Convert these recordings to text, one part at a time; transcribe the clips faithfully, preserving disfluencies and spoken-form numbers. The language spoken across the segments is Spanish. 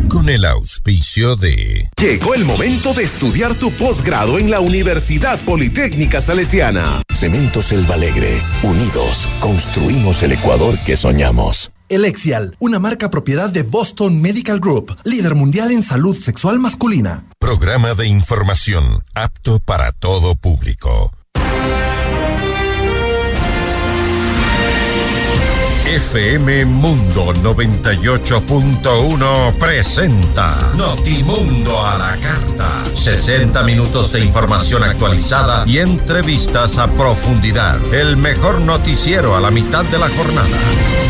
con el auspicio de... Llegó el momento de estudiar tu posgrado en la Universidad Politécnica Salesiana. Cementos Selva Alegre. Unidos, construimos el Ecuador que soñamos. Elexial, una marca propiedad de Boston Medical Group, líder mundial en salud sexual masculina. Programa de información apto para todo público. F M Mundo noventa y ocho punto uno presenta Notimundo a la Carta. sesenta minutos de información actualizada y entrevistas a profundidad. El mejor noticiero a la mitad de la jornada.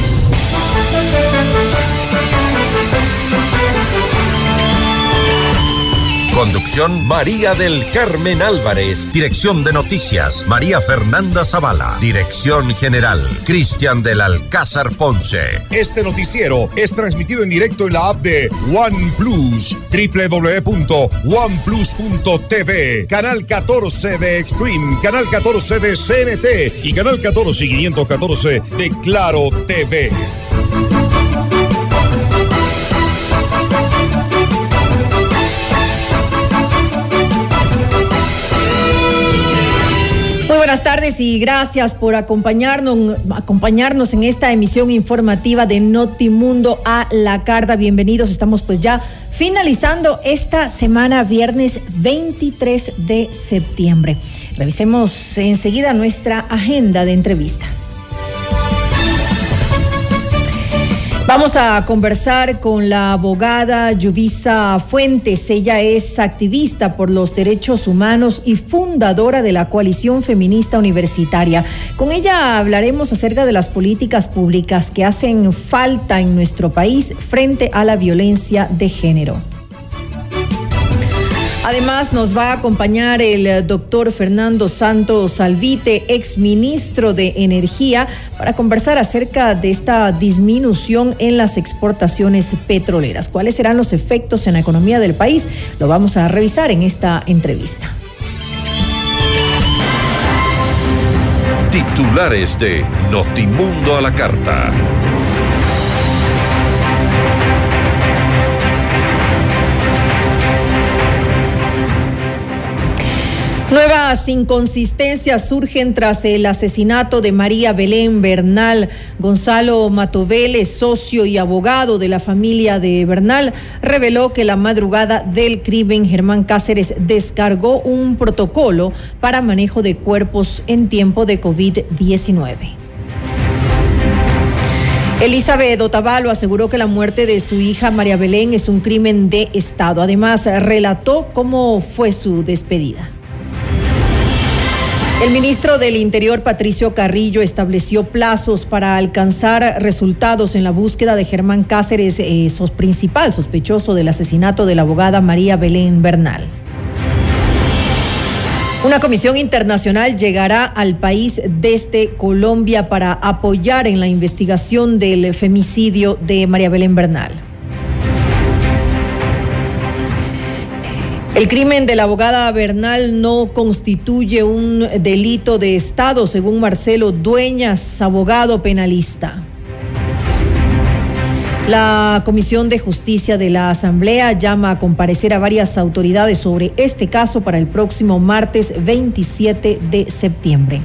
Conducción María del Carmen Álvarez. Dirección de noticias María Fernanda Zavala. Dirección general Cristian del Alcázar Ponce. Este noticiero es transmitido en directo en la app de OnePlus, doble u doble u doble u punto one plus punto t v, canal catorce de Extreme, canal catorce de C N T y canal catorce y quinientos catorce de Claro T V. Buenas tardes y gracias por acompañarnos, acompañarnos en esta emisión informativa de Notimundo a la Carta. Bienvenidos, estamos pues ya finalizando esta semana, viernes veintitrés de septiembre. Revisemos enseguida nuestra agenda de entrevistas. Vamos a conversar con la abogada Yuvisa Fuentes. Ella es activista por los derechos humanos y fundadora de la Coalición Feminista Universitaria. Con ella hablaremos acerca de las políticas públicas que hacen falta en nuestro país frente a la violencia de género. Además, nos va a acompañar el doctor Fernando Santos Alvite, exministro de Energía, para conversar acerca de esta disminución en las exportaciones petroleras. ¿Cuáles serán los efectos en la economía del país? Lo vamos a revisar en esta entrevista. Titulares de Notimundo a la Carta. Nuevas inconsistencias surgen tras el asesinato de María Belén Bernal. Gonzalo Matovele, socio y abogado de la familia de Bernal, reveló que la madrugada del crimen Germán Cáceres descargó un protocolo para manejo de cuerpos en tiempo de COVID diecinueve. Elizabeth Otavalo aseguró que la muerte de su hija María Belén es un crimen de Estado. Además, relató cómo fue su despedida. El ministro del Interior, Patricio Carrillo, estableció plazos para alcanzar resultados en la búsqueda de Germán Cáceres, eh, sos principal sospechoso del asesinato de la abogada María Belén Bernal. Una comisión internacional llegará al país desde Colombia para apoyar en la investigación del femicidio de María Belén Bernal. El crimen de la abogada Bernal no constituye un delito de Estado, según Marcelo Dueñas, abogado penalista. La Comisión de Justicia de la Asamblea llama a comparecer a varias autoridades sobre este caso para el próximo martes veintisiete de septiembre.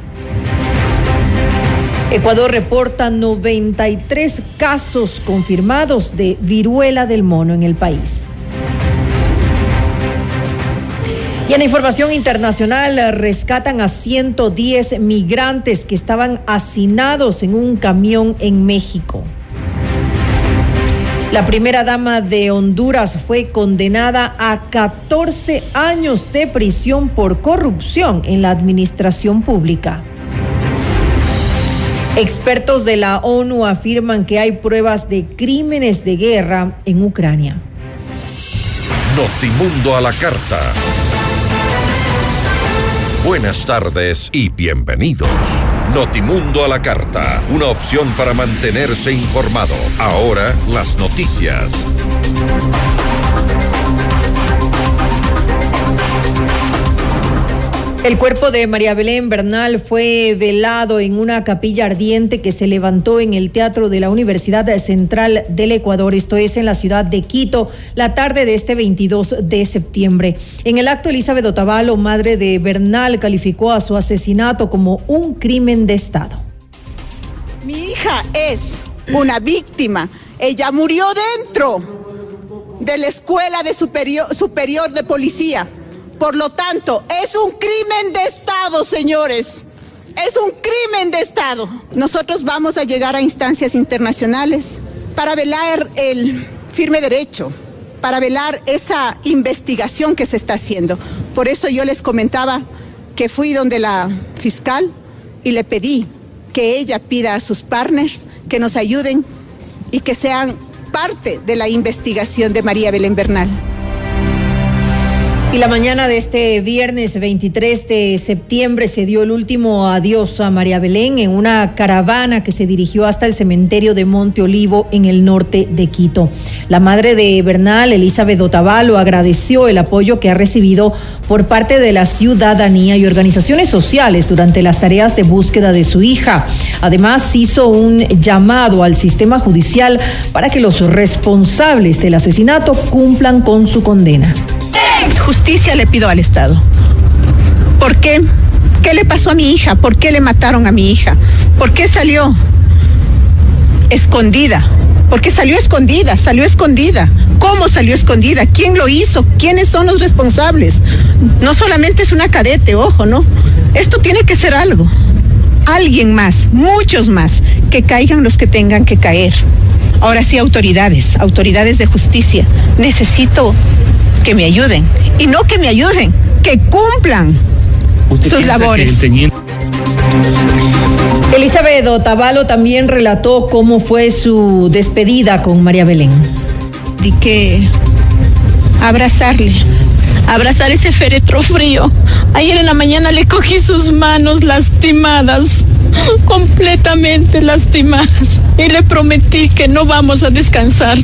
Ecuador reporta noventa y tres casos confirmados de viruela del mono en el país. Y en la información internacional, rescatan a ciento diez migrantes que estaban hacinados en un camión en México. La primera dama de Honduras fue condenada a catorce años de prisión por corrupción en la administración pública. Expertos de la ONU afirman que hay pruebas de crímenes de guerra en Ucrania. Notimundo a la Carta. Buenas tardes y bienvenidos. Notimundo a la Carta, una opción para mantenerse informado. Ahora las noticias. El cuerpo de María Belén Bernal fue velado en una capilla ardiente que se levantó en el Teatro de la Universidad Central del Ecuador, esto es en la ciudad de Quito, la tarde de este veintidós de septiembre. En el acto, Elizabeth Otavalo, madre de Bernal, calificó a su asesinato como un crimen de Estado. Mi hija es una víctima. Ella murió dentro de la Escuela de Superior, Superior de Policía. Por lo tanto, es un crimen de Estado, señores. Es un crimen de Estado. Nosotros vamos a llegar a instancias internacionales para velar el firme derecho, para velar esa investigación que se está haciendo. Por eso yo les comentaba que fui donde la fiscal y le pedí que ella pida a sus partners que nos ayuden y que sean parte de la investigación de María Belén Bernal. Y la mañana de este viernes veintitrés de septiembre se dio el último adiós a María Belén en una caravana que se dirigió hasta el cementerio de Monte Olivo en el norte de Quito. La madre de Bernal, Elizabeth Otavalo, agradeció el apoyo que ha recibido por parte de la ciudadanía y organizaciones sociales durante las tareas de búsqueda de su hija. Además, hizo un llamado al sistema judicial para que los responsables del asesinato cumplan con su condena. Justicia le pido al Estado. ¿Por qué? ¿Qué le pasó a mi hija? ¿Por qué le mataron a mi hija? ¿Por qué salió escondida? ¿Por qué salió escondida? Salió escondida. ¿Cómo salió escondida? ¿Quién lo hizo? ¿Quiénes son los responsables? No solamente es una cadete, ojo, ¿no? Esto tiene que ser algo. Alguien más, muchos más, que caigan los que tengan que caer. Ahora sí, autoridades, autoridades de justicia. Necesito que me ayuden, y no que me ayuden, que cumplan sus labores. Teniendo... Elizabeth Otavalo también relató cómo fue su despedida con María Belén. Y que abrazarle, abrazar ese féretro frío. Ayer en la mañana le cogí sus manos lastimadas, completamente lastimadas, y le prometí que no vamos a descansar.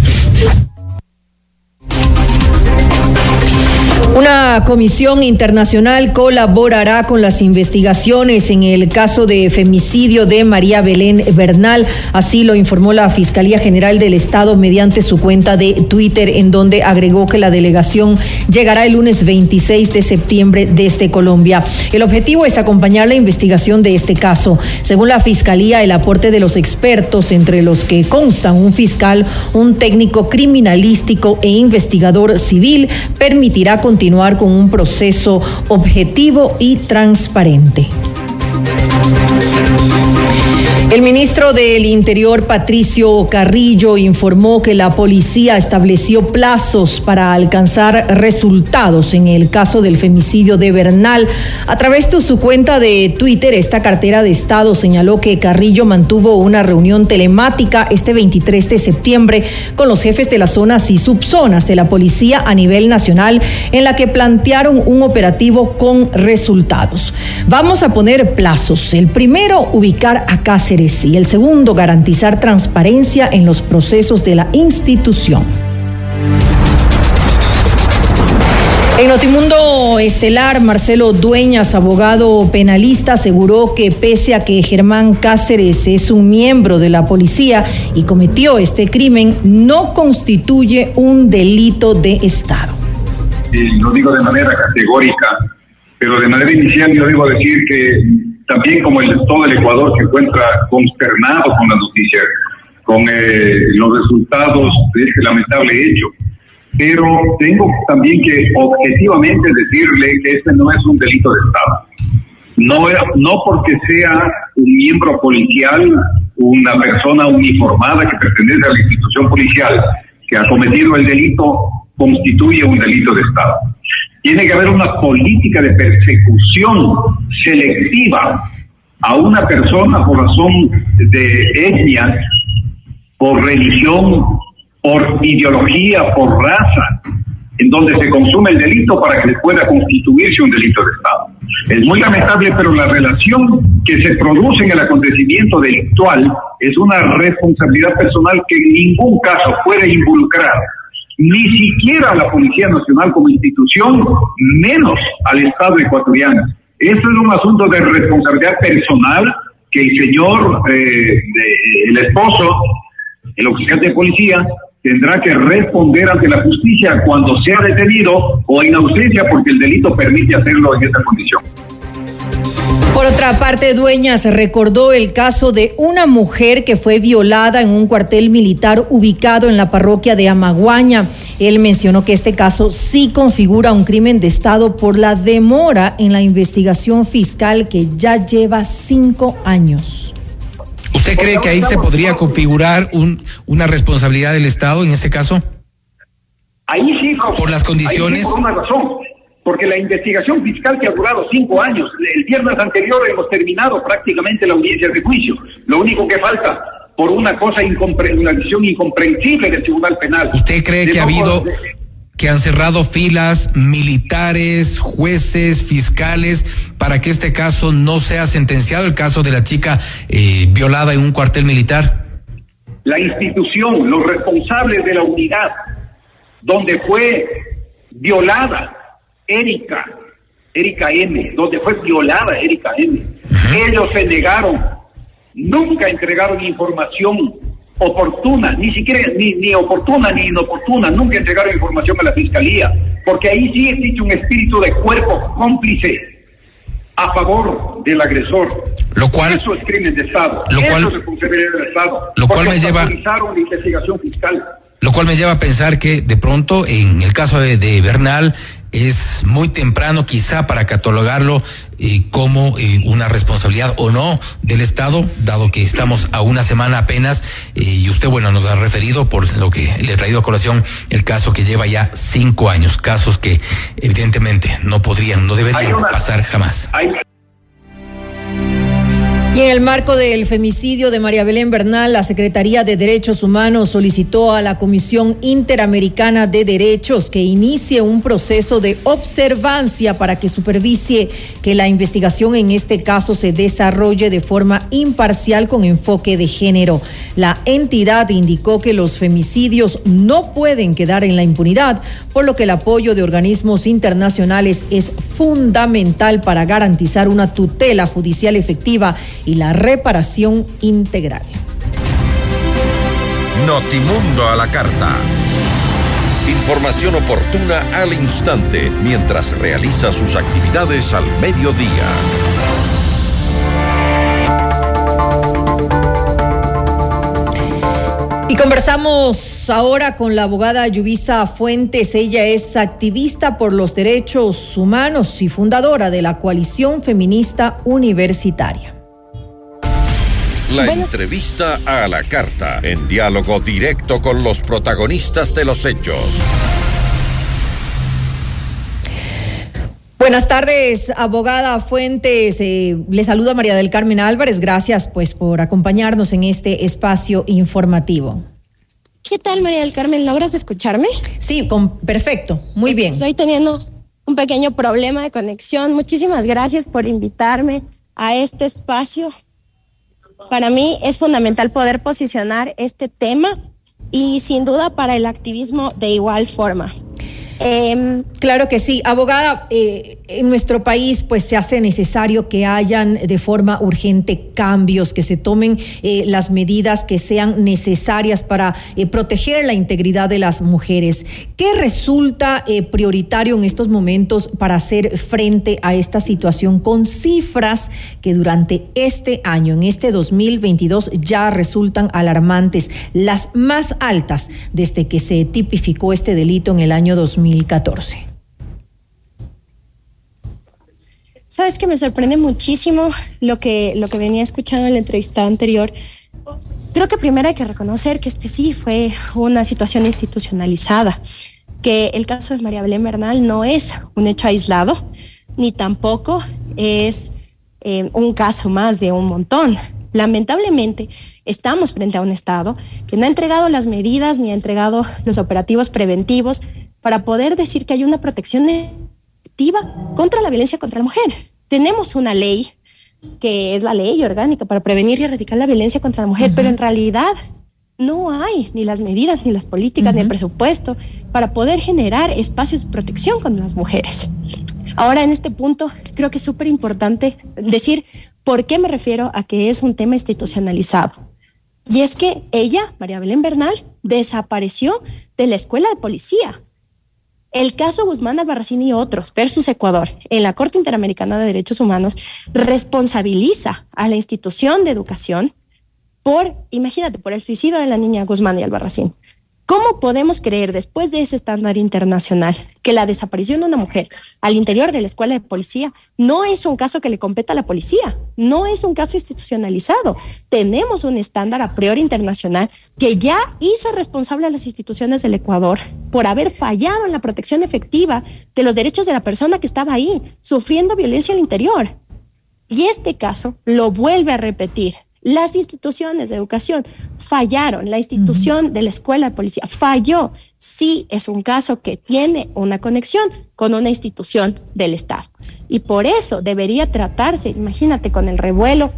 Una comisión internacional colaborará con las investigaciones en el caso de femicidio de María Belén Bernal, así lo informó la Fiscalía General del Estado mediante su cuenta de Twitter, en donde agregó que la delegación llegará el lunes veintiséis de septiembre desde Colombia. El objetivo es acompañar la investigación de este caso. Según la Fiscalía, el aporte de los expertos, entre los que constan un fiscal, un técnico criminalístico e investigador civil, permitirá continuar continuar con un proceso objetivo y transparente. El ministro del Interior, Patricio Carrillo, informó que la policía estableció plazos para alcanzar resultados en el caso del femicidio de Bernal. A través de su cuenta de Twitter, esta cartera de Estado señaló que Carrillo mantuvo una reunión telemática este veintitrés de septiembre con los jefes de las zonas y subzonas de la policía a nivel nacional, en la que plantearon un operativo con resultados. Vamos a poner plazos. El primero, ubicar a Cáceres, y el segundo, garantizar transparencia en los procesos de la institución. En Notimundo Estelar, Marcelo Dueñas, abogado penalista, aseguró que pese a que Germán Cáceres es un miembro de la policía y cometió este crimen, no constituye un delito de Estado. Y lo digo de manera categórica, pero de manera inicial yo debo decir que también como el, todo el Ecuador se encuentra consternado con la noticia, con eh, los resultados de este lamentable hecho, pero tengo también que objetivamente decirle que este no es un delito de Estado. No, es, no porque sea un miembro policial, una persona uniformada que pertenece a la institución policial que ha cometido el delito, constituye un delito de Estado. Tiene que haber una política de persecución selectiva a una persona por razón de etnia, por religión, por ideología, por raza, en donde se consume el delito para que pueda constituirse un delito de Estado. Es muy lamentable, pero la relación que se produce en el acontecimiento delictual es una responsabilidad personal que en ningún caso puede involucrar ni siquiera a la Policía Nacional como institución, menos al Estado ecuatoriano. Esto es un asunto de responsabilidad personal que el señor, eh, de, el esposo, el oficial de policía, tendrá que responder ante la justicia cuando sea detenido o en ausencia, porque el delito permite hacerlo en esta condición. Por otra parte, Dueñas recordó el caso de una mujer que fue violada en un cuartel militar ubicado en la parroquia de Amaguaña. Él mencionó que este caso sí configura un crimen de Estado por la demora en la investigación fiscal que ya lleva cinco años. ¿Usted cree que ahí se podría configurar un, una responsabilidad del Estado en este caso? Ahí sí, por las condiciones. Ahí sí, por una razón. Porque la investigación fiscal que ha durado cinco años, el viernes anterior hemos terminado prácticamente la audiencia de juicio. Lo único que falta, por una cosa, incompre- una decisión incomprensible del Tribunal Penal. ¿Usted cree que ha habido, que han cerrado filas militares, jueces, fiscales, para que este caso no sea sentenciado, el caso de la chica eh, violada en un cuartel militar? La institución, los responsables de la unidad donde fue violada Erika, Erika M, donde fue violada Erika M. Uh-huh. Ellos se negaron, nunca entregaron información oportuna, ni siquiera ni, ni oportuna ni inoportuna, nunca entregaron información a la fiscalía, porque ahí sí existe un espíritu de cuerpo cómplice a favor del agresor. Lo cual, eso es crimen de Estado, lo eso cual, es responsabilidad del Estado. Lo cual me lleva la investigación fiscal. Lo cual me lleva a pensar que de pronto en el caso de, de Bernal es muy temprano quizá para catalogarlo eh, como eh, una responsabilidad o no del Estado, dado que estamos a una semana apenas eh, y usted, bueno, nos ha referido por lo que le he traído a colación el caso que lleva ya cinco años, casos que evidentemente no podrían, no deberían una, pasar jamás. Hay... Y en el marco del femicidio de María Belén Bernal, la Secretaría de Derechos Humanos solicitó a la Comisión Interamericana de Derechos que inicie un proceso de observancia para que supervise que la investigación en este caso se desarrolle de forma imparcial con enfoque de género. La entidad indicó que los femicidios no pueden quedar en la impunidad, por lo que el apoyo de organismos internacionales es fundamental para garantizar una tutela judicial efectiva y la reparación integral. Notimundo a la carta. Información oportuna al instante mientras realiza sus actividades al mediodía. Y conversamos ahora con la abogada Yubisa Fuentes. Ella es activista por los derechos humanos y fundadora de la Coalición Feminista Universitaria. La entrevista a la carta, en diálogo directo con los protagonistas de los hechos. Buenas tardes, abogada Fuentes. Eh, le saluda María del Carmen Álvarez. Gracias pues por acompañarnos en este espacio informativo. ¿Qué tal, María del Carmen? ¿Logras escucharme? Sí, con, perfecto. Muy bien. Estoy teniendo un pequeño problema de conexión. Muchísimas gracias por invitarme a este espacio. Para mí es fundamental poder posicionar este tema y sin duda para el activismo de igual forma. Eh, claro que sí, abogada, eh, en nuestro país pues se hace necesario que hayan de forma urgente cambios, que se tomen eh, las medidas que sean necesarias para eh, proteger la integridad de las mujeres. ¿Qué resulta eh, prioritario en estos momentos para hacer frente a esta situación con cifras que durante este año, en este dos mil veintidós, ya resultan alarmantes, las más altas desde que se tipificó este delito en el año dos mil catorce? Sabes que me sorprende muchísimo lo que, lo que venía escuchando en la entrevista anterior. Creo que primero hay que reconocer que este sí fue una situación institucionalizada, que el caso de María Belén Bernal no es un hecho aislado, ni tampoco es eh, un caso más de un montón. Lamentablemente, estamos frente a un Estado que no ha entregado las medidas ni ha entregado los operativos preventivos para poder decir que hay una protección efectiva contra la violencia contra la mujer. Tenemos una ley que es la ley orgánica para prevenir y erradicar la violencia contra la mujer, uh-huh. pero en realidad no hay ni las medidas, ni las políticas, uh-huh. ni el presupuesto para poder generar espacios de protección contra las mujeres. Ahora, en este punto, creo que es súper importante decir por qué me refiero a que es un tema institucionalizado. Y es que ella, María Belén Bernal, desapareció de la escuela de policía. El caso Guzmán Albarracín y otros versus Ecuador en la Corte Interamericana de Derechos Humanos responsabiliza a la institución de educación por, imagínate, por el suicidio de la niña Guzmán y Albarracín. ¿Cómo podemos creer, después de ese estándar internacional, que la desaparición de una mujer al interior de la escuela de policía no es un caso que le compete a la policía, no es un caso institucionalizado? Tenemos un estándar a priori internacional que ya hizo responsable a las instituciones del Ecuador por haber fallado en la protección efectiva de los derechos de la persona que estaba ahí, sufriendo violencia al interior. Y este caso lo vuelve a repetir. Las instituciones de educación fallaron, la institución uh-huh. de la escuela de policía falló. Sí, es un caso que tiene una conexión con una institución del Estado. Y por eso debería tratarse, imagínate, con el revuelo,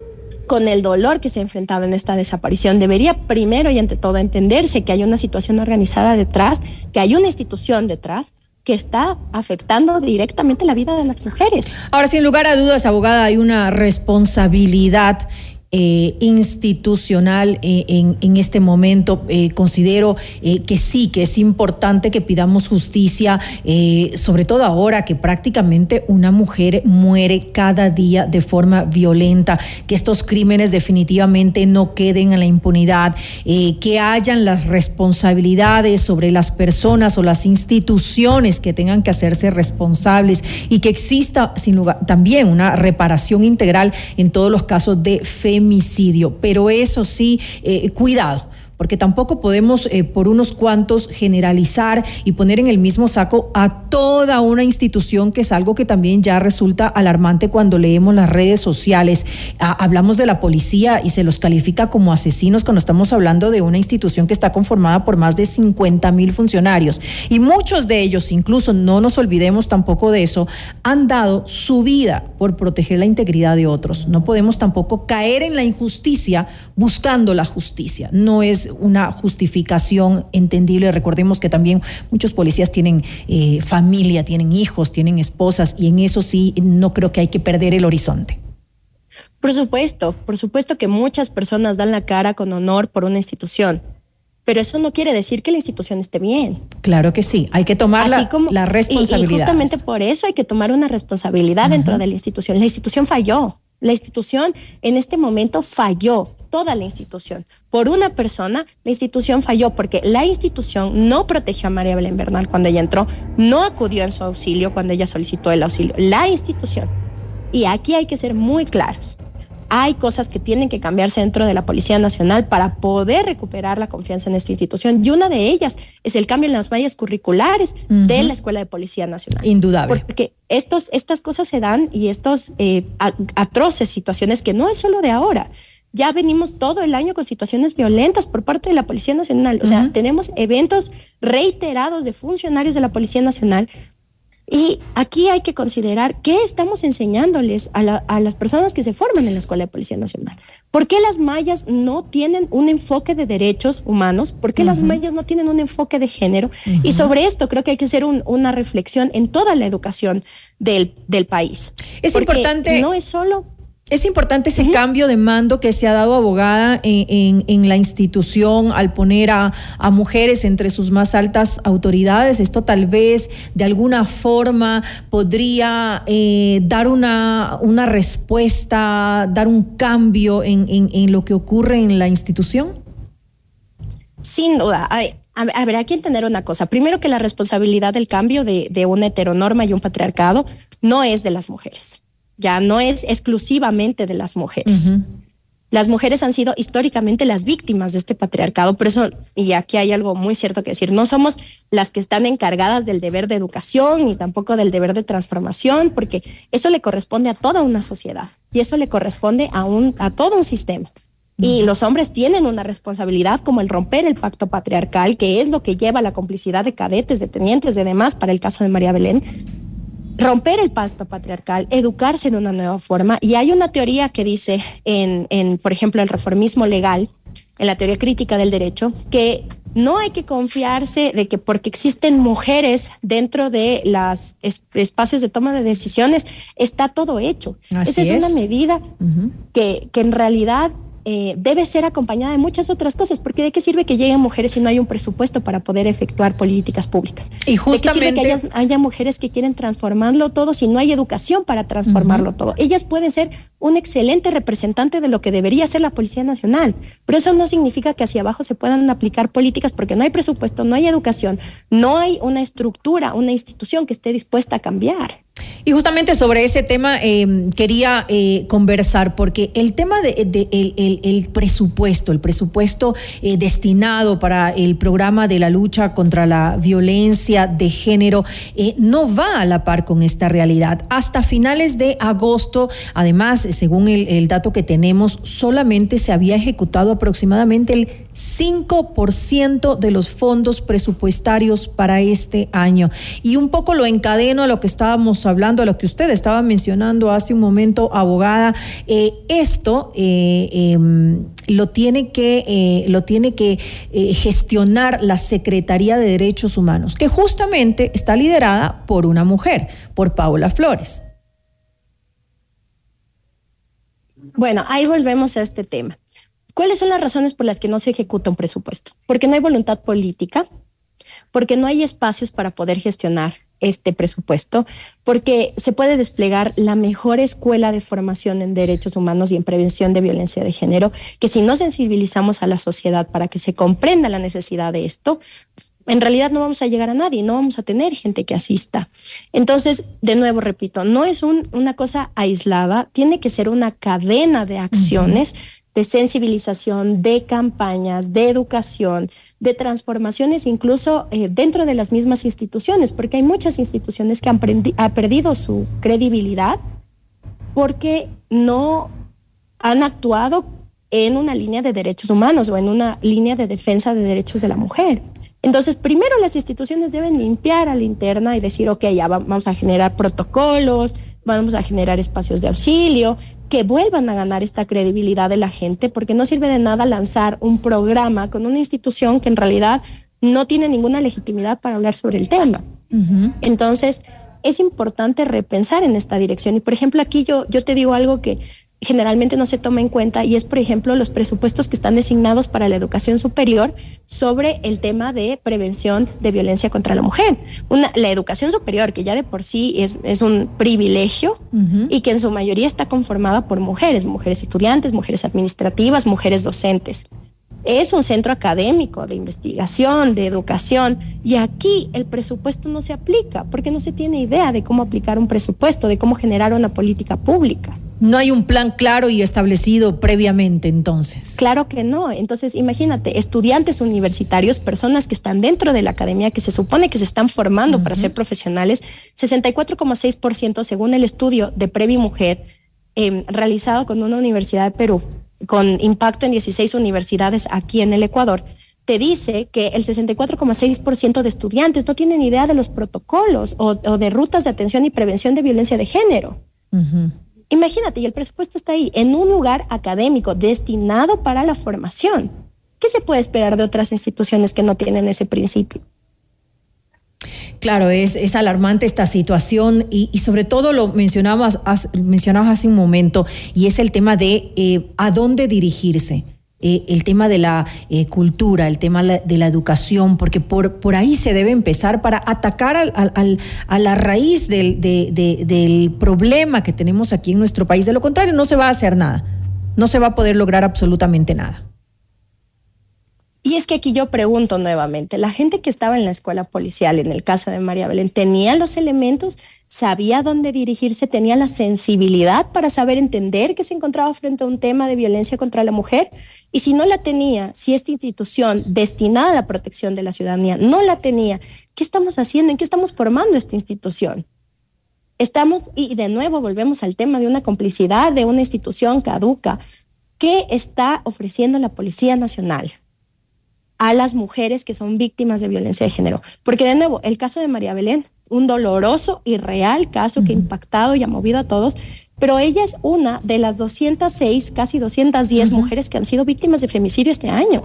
con el dolor que se ha enfrentado en esta desaparición. Debería primero y ante todo entenderse que hay una situación organizada detrás, que hay una institución detrás, que está afectando directamente la vida de las mujeres. Ahora, sin lugar a dudas, abogada, hay una responsabilidad Eh, institucional eh, en, en este momento. Eh, considero eh, que sí, que es importante que pidamos justicia, eh, sobre todo ahora que prácticamente una mujer muere cada día de forma violenta, que estos crímenes definitivamente no queden en la impunidad, eh, que hayan las responsabilidades sobre las personas o las instituciones que tengan que hacerse responsables y que exista sin lugar también una reparación integral en todos los casos de femicidio. Femicidio, pero eso sí, eh, cuidado, porque tampoco podemos eh, por unos cuantos generalizar y poner en el mismo saco a toda una institución, que es algo que también ya resulta alarmante cuando leemos las redes sociales. Ah, hablamos de la policía y se los califica como asesinos cuando estamos hablando de una institución que está conformada por más de cincuenta mil funcionarios, y muchos de ellos, incluso no nos olvidemos tampoco de eso, han dado su vida por proteger la integridad de otros. No podemos tampoco caer en la injusticia buscando la justicia. No es una justificación entendible. Recordemos que también muchos policías tienen eh, familia, tienen hijos, tienen esposas, y en eso sí no creo que hay que perder el horizonte. Por supuesto, por supuesto que muchas personas dan la cara con honor por una institución, pero eso no quiere decir que la institución esté bien. Claro que sí, hay que tomar Así la, como, la responsabilidad. Y, y justamente por eso hay que tomar una responsabilidad uh-huh. dentro de la institución. La institución falló, la institución en este momento falló. Toda la institución. Por una persona, la institución falló porque la institución no protegió a María Belén Bernal cuando ella entró, no acudió en su auxilio cuando ella solicitó el auxilio. La institución. Y aquí hay que ser muy claros. Hay cosas que tienen que cambiarse dentro de la Policía Nacional para poder recuperar la confianza en esta institución. Y una de ellas es el cambio en las mallas curriculares uh-huh. de la Escuela de Policía Nacional. Indudable. Porque estos, estas cosas se dan y estos eh, atroces situaciones que no es solo de ahora. Ya venimos todo el año con situaciones violentas por parte de la Policía Nacional. O sea, uh-huh. tenemos eventos reiterados de funcionarios de la Policía Nacional. Y aquí hay que considerar qué estamos enseñándoles a, la, a las personas que se forman en la Escuela de Policía Nacional. ¿Por qué las mallas no tienen un enfoque de derechos humanos? ¿Por qué uh-huh. las mallas no tienen un enfoque de género? Uh-huh. Y sobre esto creo que hay que hacer un, una reflexión en toda la educación del, del país. Es Porque importante. No es solo... Es importante ese uh-huh. cambio de mando que se ha dado, abogada, en, en, en la institución al poner a, a mujeres entre sus más altas autoridades. Esto tal vez de alguna forma podría eh, dar una, una respuesta, dar un cambio en, en, en lo que ocurre en la institución. Sin duda. A ver, a ver, hay que entender una cosa. Primero, que la responsabilidad del cambio de, de una heteronorma y un patriarcado no es de las mujeres. Ya no es exclusivamente de las mujeres. Uh-huh. Las mujeres han sido históricamente las víctimas de este patriarcado, por eso, y aquí hay algo muy cierto que decir, no somos las que están encargadas del deber de educación ni tampoco del deber de transformación, porque eso le corresponde a toda una sociedad y eso le corresponde a, un, a todo un sistema. Uh-huh. Y los hombres tienen una responsabilidad como el romper el pacto patriarcal, que es lo que lleva a la complicidad de cadetes, de tenientes, de demás, para el caso de María Belén. Romper el pacto patriarcal, educarse de una nueva forma. Y hay una teoría que dice, en, en por ejemplo, el reformismo legal, en la teoría crítica del derecho, que no hay que confiarse de que porque existen mujeres dentro de los es, espacios de toma de decisiones está todo hecho. Así Esa es, es una medida uh-huh. que, que en realidad eh, debe ser acompañada de muchas otras cosas, porque ¿de qué sirve que lleguen mujeres si no hay un presupuesto para poder efectuar políticas públicas? Y justamente, ¿de qué sirve que haya, haya mujeres que quieren transformarlo todo si no hay educación para transformarlo uh-huh. todo? Ellas pueden ser un excelente representante de lo que debería ser la Policía Nacional, pero eso no significa que hacia abajo se puedan aplicar políticas porque no hay presupuesto, no hay educación, no hay una estructura, una institución que esté dispuesta a cambiar. Y justamente sobre ese tema eh, quería eh, conversar, porque el tema de, de el, el, el presupuesto, el presupuesto eh, destinado para el programa de la lucha contra la violencia de género eh, no va a la par con esta realidad. Hasta finales de agosto, además, según el, el dato que tenemos, solamente se había ejecutado aproximadamente el cinco por ciento de los fondos presupuestarios para este año. Y un poco lo encadeno a lo que estábamos hablando, a lo que usted estaba mencionando hace un momento, abogada. Eh, esto eh, eh, lo tiene que, eh, lo tiene que eh, gestionar la Secretaría de Derechos Humanos, que justamente está liderada por una mujer, por Paola Flores. Bueno, ahí volvemos a este tema. ¿Cuáles son las razones por las que no se ejecuta un presupuesto? Porque no hay voluntad política, porque no hay espacios para poder gestionar este presupuesto, porque se puede desplegar la mejor escuela de formación en derechos humanos y en prevención de violencia de género, que si no sensibilizamos a la sociedad para que se comprenda la necesidad de esto, en realidad no vamos a llegar a nadie, no vamos a tener gente que asista. Entonces, de nuevo, repito, no es un, una cosa aislada, tiene que ser una cadena de acciones, uh-huh. de sensibilización, de campañas, de educación, de transformaciones, incluso eh, dentro de las mismas instituciones, porque hay muchas instituciones que han, prendi- han perdido su credibilidad porque no han actuado en una línea de derechos humanos o en una línea de defensa de derechos de la mujer. Entonces, primero las instituciones deben limpiar a la interna y decir, ok, ya vamos a generar protocolos, vamos a generar espacios de auxilio, que vuelvan a ganar esta credibilidad de la gente, porque no sirve de nada lanzar un programa con una institución que en realidad no tiene ninguna legitimidad para hablar sobre el tema. Uh-huh. Entonces, es importante repensar en esta dirección. Y, por ejemplo, aquí yo, yo te digo algo que generalmente no se toma en cuenta, y es, por ejemplo, los presupuestos que están designados para la educación superior sobre el tema de prevención de violencia contra la mujer. Una, la educación superior, que ya de por sí es, es un privilegio uh-huh. y que en su mayoría está conformada por mujeres, mujeres estudiantes, mujeres administrativas, mujeres docentes. Es un centro académico de investigación, de educación, y aquí el presupuesto no se aplica porque no se tiene idea de cómo aplicar un presupuesto, de cómo generar una política pública. No hay un plan claro y establecido previamente, entonces. Claro que no. Entonces, imagínate, estudiantes universitarios, personas que están dentro de la academia, que se supone que se están formando uh-huh. para ser profesionales, sesenta y cuatro coma seis por ciento según el estudio de Previ Mujer, eh, realizado con una universidad de Perú, con impacto en dieciséis universidades aquí en el Ecuador, te dice que el sesenta y cuatro coma seis por ciento de estudiantes no tienen idea de los protocolos o, o de rutas de atención y prevención de violencia de género. Uh-huh. Imagínate, y el presupuesto está ahí, en un lugar académico destinado para la formación. ¿Qué se puede esperar de otras instituciones que no tienen ese principio? Claro, es, es alarmante esta situación y, y sobre todo lo mencionabas, mencionabas hace un momento, y es el tema de eh, a dónde dirigirse. Eh, el tema de la eh, cultura, el tema la, de la educación, porque por, por ahí se debe empezar para atacar al, al, a la raíz del, de, de, del problema que tenemos aquí en nuestro país. De lo contrario, no se va a hacer nada, no se va a poder lograr absolutamente nada. Y es que aquí yo pregunto nuevamente, la gente que estaba en la escuela policial, en el caso de María Belén, ¿tenía los elementos? ¿Sabía dónde dirigirse? ¿Tenía la sensibilidad para saber entender que se encontraba frente a un tema de violencia contra la mujer? Y si no la tenía, si esta institución destinada a la protección de la ciudadanía no la tenía, ¿qué estamos haciendo? ¿En qué estamos formando esta institución? Estamos, y de nuevo volvemos al tema de una complicidad de una institución caduca. ¿Qué está ofreciendo la Policía Nacional a las mujeres que son víctimas de violencia de género? Porque de nuevo, el caso de María Belén un doloroso y real caso uh-huh. que ha impactado y ha movido a todos, pero ella es una de las doscientas seis, casi doscientas diez uh-huh. mujeres que han sido víctimas de femicidio este año.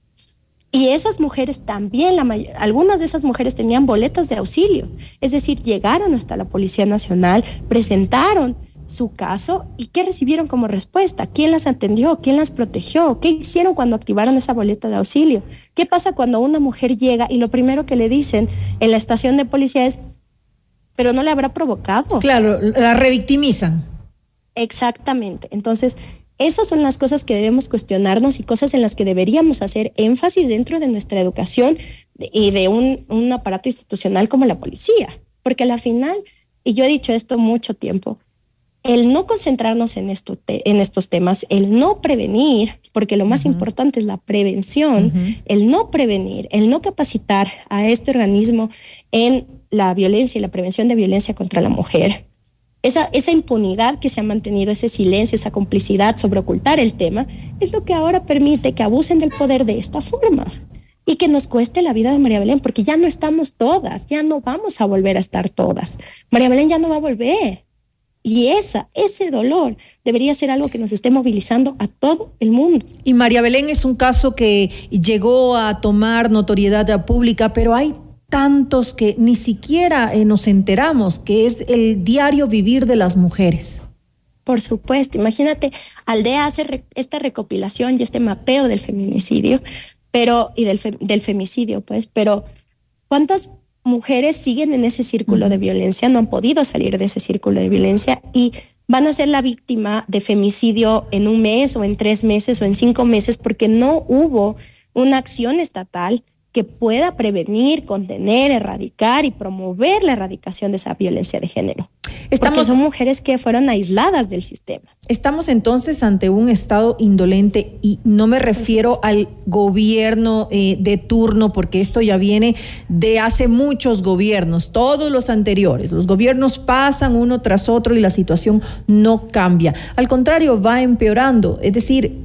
Y esas mujeres también, la may- algunas de esas mujeres tenían boletas de auxilio, es decir, llegaron hasta la Policía Nacional, presentaron su caso y ¿qué recibieron como respuesta? ¿Quién las atendió? ¿Quién las protegió? ¿Qué hicieron cuando activaron esa boleta de auxilio? ¿Qué pasa cuando una mujer llega y lo primero que le dicen en la estación de policía es, pero no le habrá provocado? Claro, la revictimizan. Exactamente. Entonces, esas son las cosas que debemos cuestionarnos y cosas en las que deberíamos hacer énfasis dentro de nuestra educación y de un, un aparato institucional como la policía. Porque al final, y yo he dicho esto mucho tiempo, el no concentrarnos en, esto te, en estos temas, el no prevenir, porque lo más uh-huh. importante es la prevención, uh-huh. el no prevenir, el no capacitar a este organismo en la violencia y la prevención de violencia contra la mujer. Esa, esa impunidad que se ha mantenido, ese silencio, esa complicidad sobre ocultar el tema, es lo que ahora permite que abusen del poder de esta forma y que nos cueste la vida de María Belén, porque ya no estamos todas, ya no vamos a volver a estar todas. María Belén ya no va a volver. Y esa, ese dolor debería ser algo que nos esté movilizando a todo el mundo. Y María Belén es un caso que llegó a tomar notoriedad pública, pero hay tantos que ni siquiera eh, nos enteramos, que es el diario vivir de las mujeres. Por supuesto, imagínate, Aldea hace re- esta recopilación y este mapeo del feminicidio, pero y del, fe- del femicidio, pues, pero ¿cuántas mujeres siguen en ese círculo uh-huh. de violencia? No han podido salir de ese círculo de violencia y van a ser la víctima de femicidio en un mes o en tres meses o en cinco meses porque no hubo una acción estatal que pueda prevenir, contener, erradicar y promover la erradicación de esa violencia de género. Estamos, porque son mujeres que fueron aisladas del sistema. Estamos entonces ante un Estado indolente y no me refiero al gobierno eh, de turno, porque esto ya viene de hace muchos gobiernos, todos los anteriores. Los gobiernos pasan uno tras otro y la situación no cambia. Al contrario, va empeorando. Es decir,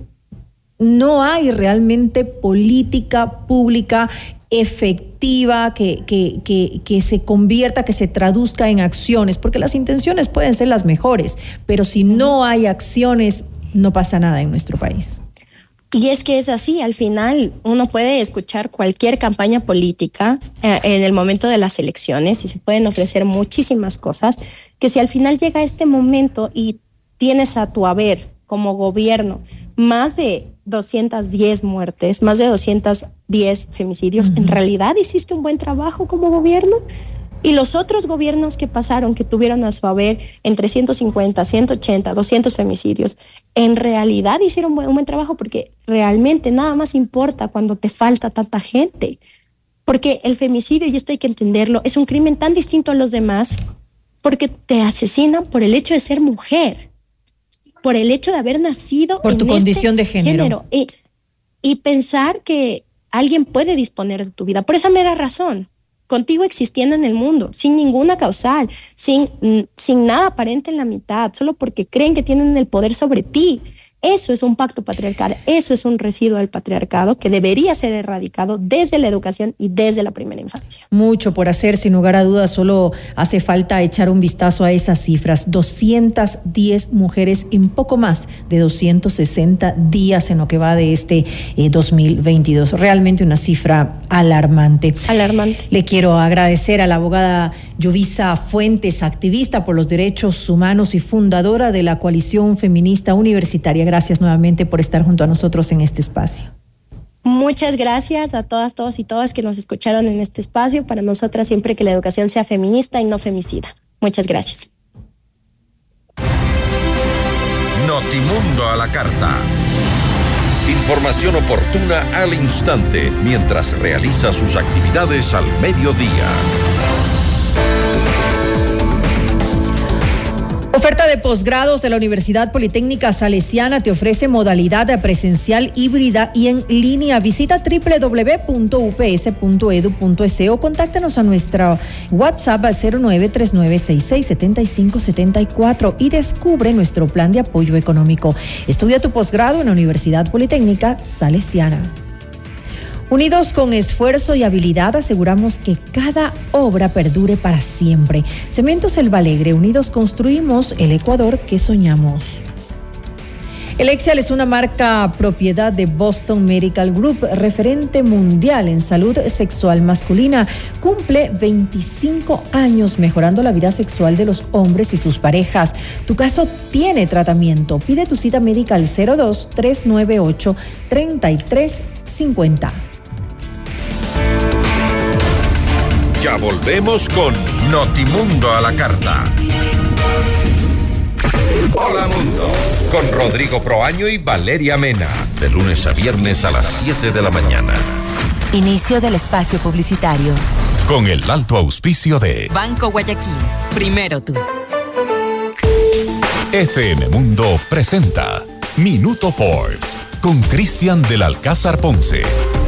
no hay realmente política pública efectiva que, que, que, que se convierta, que se traduzca en acciones, porque las intenciones pueden ser las mejores, pero si no hay acciones, no pasa nada en nuestro país. Y es que es así, al final uno puede escuchar cualquier campaña política eh, en el momento de las elecciones y se pueden ofrecer muchísimas cosas, que si al final llega este momento y tienes a tu haber como gobierno más de doscientas diez muertes, más de doscientos diez femicidios, uh-huh. ¿en realidad hiciste un buen trabajo como gobierno? Y los otros gobiernos que pasaron, que tuvieron a su haber entre ciento cincuenta, ciento ochenta, doscientos femicidios, ¿en realidad hicieron un buen, un buen trabajo? Porque realmente nada más importa cuando te falta tanta gente. Porque el femicidio, y esto hay que entenderlo, es un crimen tan distinto a los demás porque te asesinan por el hecho de ser mujer, por el hecho de haber nacido por tu en condición este de género, género. Y, y pensar que alguien puede disponer de tu vida por esa mera razón, contigo existiendo en el mundo, sin ninguna causal, sin, sin nada aparente en la mitad, solo porque creen que tienen el poder sobre ti. Eso es un pacto patriarcal, eso es un residuo del patriarcado que debería ser erradicado desde la educación y desde la primera infancia. Mucho por hacer, sin lugar a dudas, solo hace falta echar un vistazo a esas cifras. doscientas diez mujeres en poco más de doscientos sesenta días en lo que va de este eh, dos mil veintidós. Realmente una cifra alarmante. Alarmante. Le quiero agradecer a la abogada Yuvisa Fuentes, activista por los derechos humanos y fundadora de la Coalición Feminista Universitaria. Gracias nuevamente por estar junto a nosotros en este espacio. Muchas gracias a todas, todos y todas que nos escucharon en este espacio. Para nosotras siempre que la educación sea feminista y no femicida. Muchas gracias. Notimundo a la carta. Información oportuna al instante mientras realiza sus actividades al mediodía. Oferta de posgrados de la Universidad Politécnica Salesiana te ofrece modalidad presencial, híbrida y en línea. Visita doble u doble u doble u punto u p s punto e d u punto e s o contáctanos a nuestra WhatsApp cero nueve tres nueve seis seis siete cinco siete cuatro y descubre nuestro plan de apoyo económico. Estudia tu posgrado en la Universidad Politécnica Salesiana. Unidos con esfuerzo y habilidad, aseguramos que cada obra perdure para siempre. Cementos El Alegre, unidos construimos el Ecuador que soñamos. Elexial es una marca propiedad de Boston Medical Group, referente mundial en salud sexual masculina. Cumple veinticinco años mejorando la vida sexual de los hombres y sus parejas. Tu caso tiene tratamiento. Pide tu cita médica al cero dos, tres nueve ocho, tres tres cinco cero. Ya volvemos con Notimundo a la carta. Hola Mundo, con Rodrigo Proaño y Valeria Mena, de lunes a viernes a las siete de la mañana. Inicio del espacio publicitario. Con el alto auspicio de Banco Guayaquil, primero tú. F M Mundo presenta Minuto Forbes, con Cristian del Alcázar Ponce.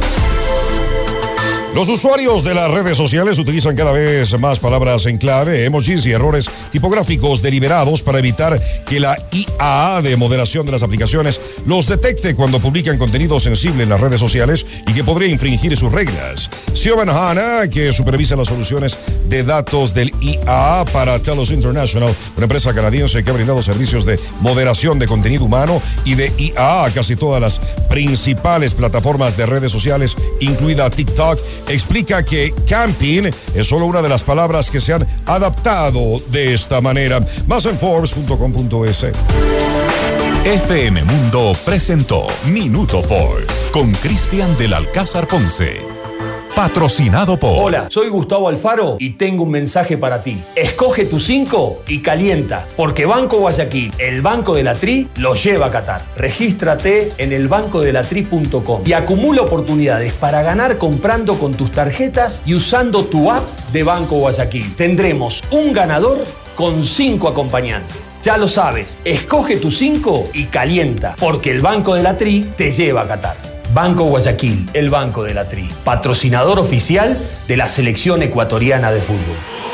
Los usuarios de las redes sociales utilizan cada vez más palabras en clave, emojis y errores tipográficos deliberados para evitar que la I A de moderación de las aplicaciones los detecte cuando publican contenido sensible en las redes sociales y que podría infringir sus reglas. Siobhan Hanna, que supervisa las soluciones de datos del I A para Telos International, una empresa canadiense que ha brindado servicios de moderación de contenido humano y de I A a casi todas las principales plataformas de redes sociales, incluida TikTok, explica que camping es solo una de las palabras que se han adaptado de esta manera. Más en Forbes punto com punto es. F M Mundo presentó Minuto Forbes con Cristian del Alcázar Ponce. Patrocinado por... Hola, soy Gustavo Alfaro y tengo un mensaje para ti. Escoge tu cinco y calienta, porque Banco Guayaquil, el banco de la Tri, lo lleva a Qatar. Regístrate en el banco de la tri punto com y acumula oportunidades para ganar comprando con tus tarjetas y usando tu app de Banco Guayaquil. Tendremos un ganador con cinco acompañantes. Ya lo sabes, escoge tu cinco y calienta, porque el Banco de la Tri te lleva a Qatar. Banco Guayaquil, el banco de la Tri, patrocinador oficial de la selección ecuatoriana de fútbol.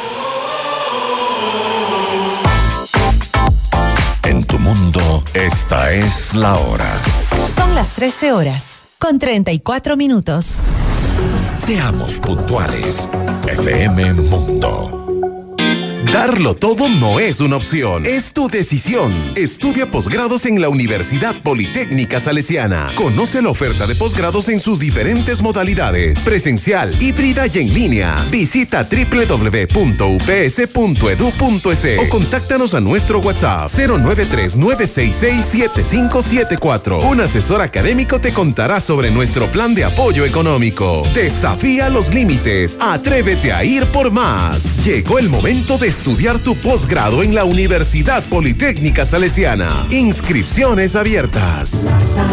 En tu mundo, esta es la hora. Son las trece horas, con treinta y cuatro minutos. Seamos puntuales. F M Mundo. Darlo todo no es una opción, es tu decisión. Estudia posgrados en la Universidad Politécnica Salesiana. Conoce la oferta de posgrados en sus diferentes modalidades: presencial, híbrida y en línea. Visita doble u doble u doble u punto u p s punto e d u punto e s o contáctanos a nuestro WhatsApp cero nueve tres nueve seis seis siete cinco siete cuatro. Un asesor académico te contará sobre nuestro plan de apoyo económico. Desafía los límites, atrévete a ir por más. Llegó el momento de estudiar tu posgrado en la Universidad Politécnica Salesiana. Inscripciones abiertas.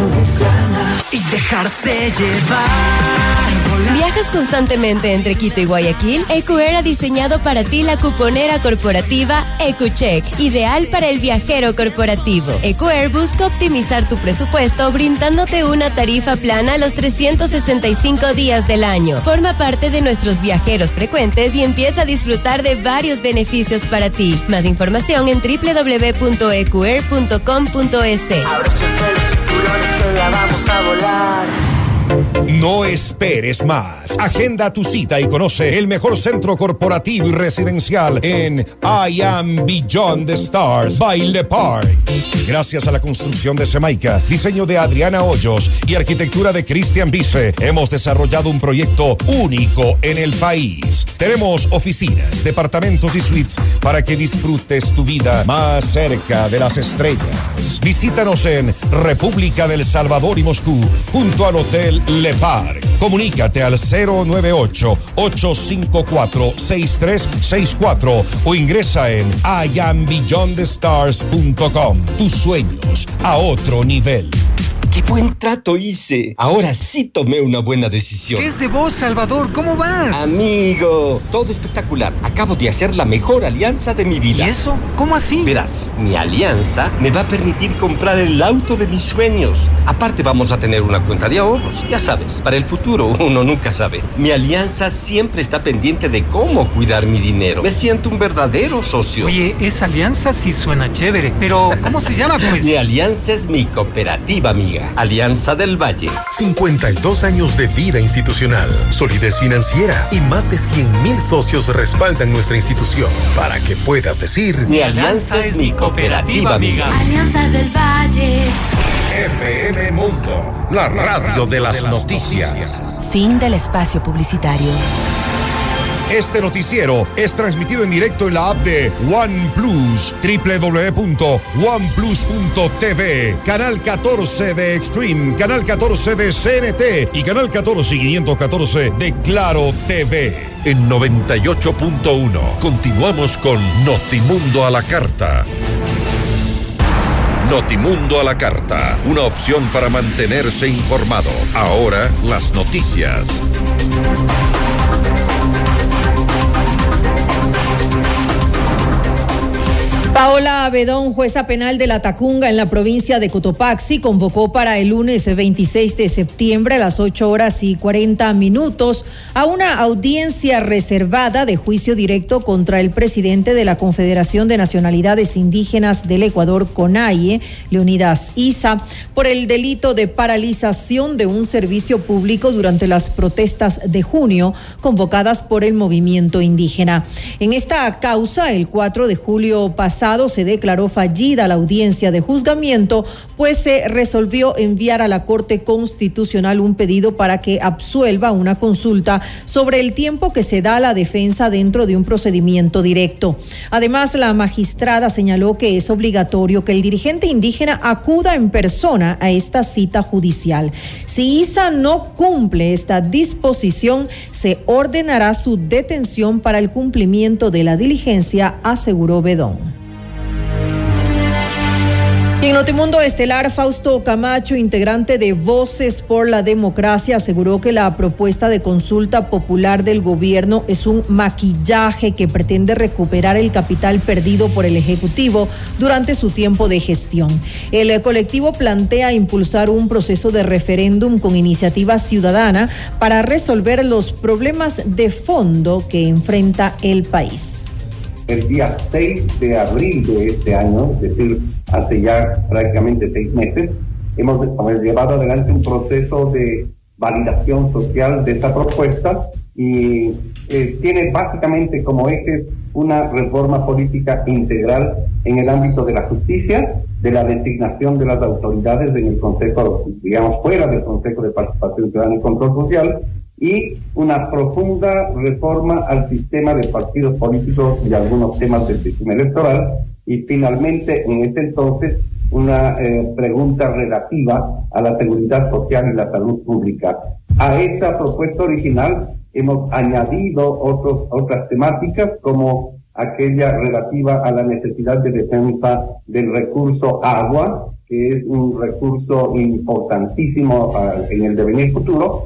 Y dejarse llevar. ¿Viajas constantemente entre Quito y Guayaquil? EcuAir ha diseñado para ti la cuponera corporativa EcuCheck, ideal para el viajero corporativo. EcuAir busca optimizar tu presupuesto brindándote una tarifa plana los trescientos sesenta y cinco días del año. Forma parte de nuestros viajeros frecuentes y empieza a disfrutar de varios beneficios para ti. Más información en doble u doble u doble u punto ecuair punto com punto es. Abróchense los cinturones que ya vamos a volar. No esperes más. Agenda tu cita y conoce el mejor centro corporativo y residencial en I Am Beyond the Stars by Le Parc. Gracias a la construcción de Semaica, diseño de Adriana Hoyos y arquitectura de Cristian Vice, hemos desarrollado un proyecto único en el país. Tenemos oficinas, departamentos y suites para que disfrutes tu vida más cerca de las estrellas. Visítanos en República del Salvador y Moscú, junto al Hotel Le Parc. Comunícate al cero nueve ocho, ocho cinco cuatro, seis tres seis cuatro o ingresa en i am beyond the stars punto com. Tus sueños a otro nivel. ¡Qué buen trato hice! Ahora sí tomé una buena decisión. ¿Qué es de vos, Salvador? ¿Cómo vas? Amigo, todo espectacular. Acabo de hacer la mejor alianza de mi vida. ¿Y eso? ¿Cómo así? Verás, mi alianza me va a permitir comprar el auto de mis sueños. Aparte vamos a tener una cuenta de ahorros. Ya sabes, para el futuro uno nunca sabe. Mi alianza siempre está pendiente de cómo cuidar mi dinero. Me siento un verdadero socio. Oye, esa alianza sí suena chévere, pero ¿cómo se llama, pues? Mi alianza es mi cooperativa, amiga. amiga. Alianza del Valle. cincuenta y dos años de vida institucional, solidez financiera y más de cien mil socios respaldan nuestra institución para que puedas decir: mi alianza es mi cooperativa amiga. Alianza del Valle. F M Mundo, la radio de las noticias. Fin del espacio publicitario. Este noticiero es transmitido en directo en la app de OnePlus, doble u doble u doble u punto one plus punto t v, Canal catorce de Extreme, Canal catorce de C N T y Canal catorce y quinientos catorce de Claro T V. En noventa y ocho punto uno continuamos con Notimundo a la Carta. Notimundo a la Carta, una opción para mantenerse informado. Ahora las noticias. Paola Abedón, jueza penal de La Tacunga en la provincia de Cotopaxi, convocó para el lunes veintiséis de septiembre a las ocho horas y cuarenta minutos a una audiencia reservada de juicio directo contra el presidente de la Confederación de Nacionalidades Indígenas del Ecuador, CONAIE, Leonidas Issa, por el delito de paralización de un servicio público durante las protestas de junio convocadas por el movimiento indígena. En esta causa, el cuatro de julio pasado, se declaró fallida la audiencia de juzgamiento, pues se resolvió enviar a la Corte Constitucional un pedido para que absuelva una consulta sobre el tiempo que se da a la defensa dentro de un procedimiento directo. Además, la magistrada señaló que es obligatorio que el dirigente indígena acuda en persona a esta cita judicial. Si Issa no cumple esta disposición, se ordenará su detención para el cumplimiento de la diligencia, aseguró Bedón. Y en Notimundo Estelar, Fausto Camacho, integrante de Voces por la Democracia, aseguró que la propuesta de consulta popular del gobierno es un maquillaje que pretende recuperar el capital perdido por el Ejecutivo durante su tiempo de gestión. El colectivo plantea impulsar un proceso de referéndum con iniciativa ciudadana para resolver los problemas de fondo que enfrenta el país. El día seis de abril de este año, es decir, hace ya prácticamente seis meses, hemos, hemos llevado adelante un proceso de validación social de esta propuesta y eh, tiene básicamente como eje una reforma política integral en el ámbito de la justicia, de la designación de las autoridades en el Consejo, digamos, fuera del Consejo de Participación Ciudadana y Control Social, y una profunda reforma al sistema de partidos políticos y algunos temas del sistema electoral, y finalmente, en este entonces, una eh, pregunta relativa a la seguridad social y la salud pública. A esta propuesta original hemos añadido otros, otras temáticas, como aquella relativa a la necesidad de defensa del recurso agua, que es un recurso importantísimo uh, en el devenir futuro.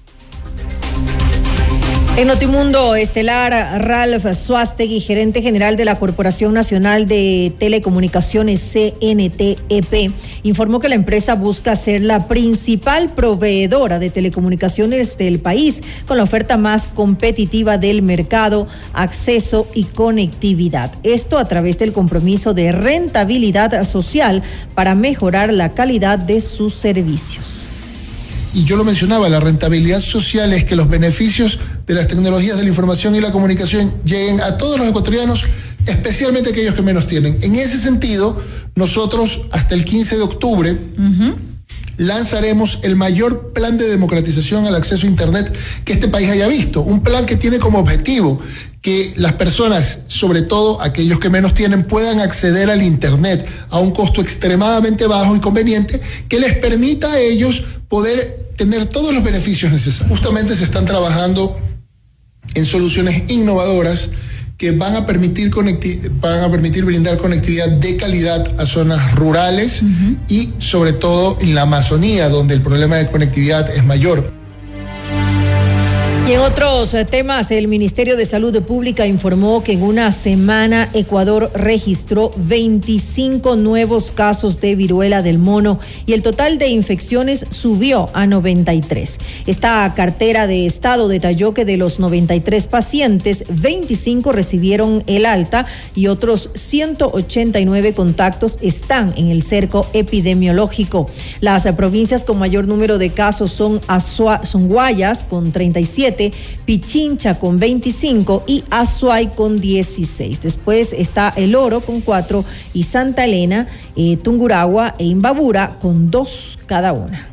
En Notimundo Estelar, Ralph Suástegui, gerente general de la Corporación Nacional de Telecomunicaciones C N T E P, informó que la empresa busca ser la principal proveedora de telecomunicaciones del país, con la oferta más competitiva del mercado, acceso y conectividad. Esto a través del compromiso de rentabilidad social para mejorar la calidad de sus servicios. Y yo lo mencionaba, la rentabilidad social es que los beneficios de las tecnologías de la información y la comunicación lleguen a todos los ecuatorianos, especialmente aquellos que menos tienen. En ese sentido, nosotros hasta el quince de octubre uh-huh. lanzaremos el mayor plan de democratización al acceso a Internet que este país haya visto. Un plan que tiene como objetivo que las personas, sobre todo aquellos que menos tienen, puedan acceder al Internet a un costo extremadamente bajo y conveniente que les permita a ellos poder tener todos los beneficios necesarios. Justamente se están trabajando en soluciones innovadoras que van a permitir conecti- van a permitir brindar conectividad de calidad a zonas rurales uh-huh. y sobre todo en la Amazonía, donde el problema de conectividad es mayor. Y Y en otros temas, el Ministerio de Salud Pública informó que en una semana Ecuador registró veinticinco nuevos casos de viruela del mono y el total de infecciones subió a noventa y tres. Esta cartera de estado detalló que de los noventa y tres pacientes, veinticinco recibieron el alta y otros ciento ochenta y nueve contactos están en el cerco epidemiológico. Las provincias con mayor número de casos son, Azua, son Guayas con treinta y siete, Pichincha con veinticinco y Azuay con dieciséis. Después está El Oro con cuatro y Santa Elena, eh, Tungurahua e Imbabura con dos cada una.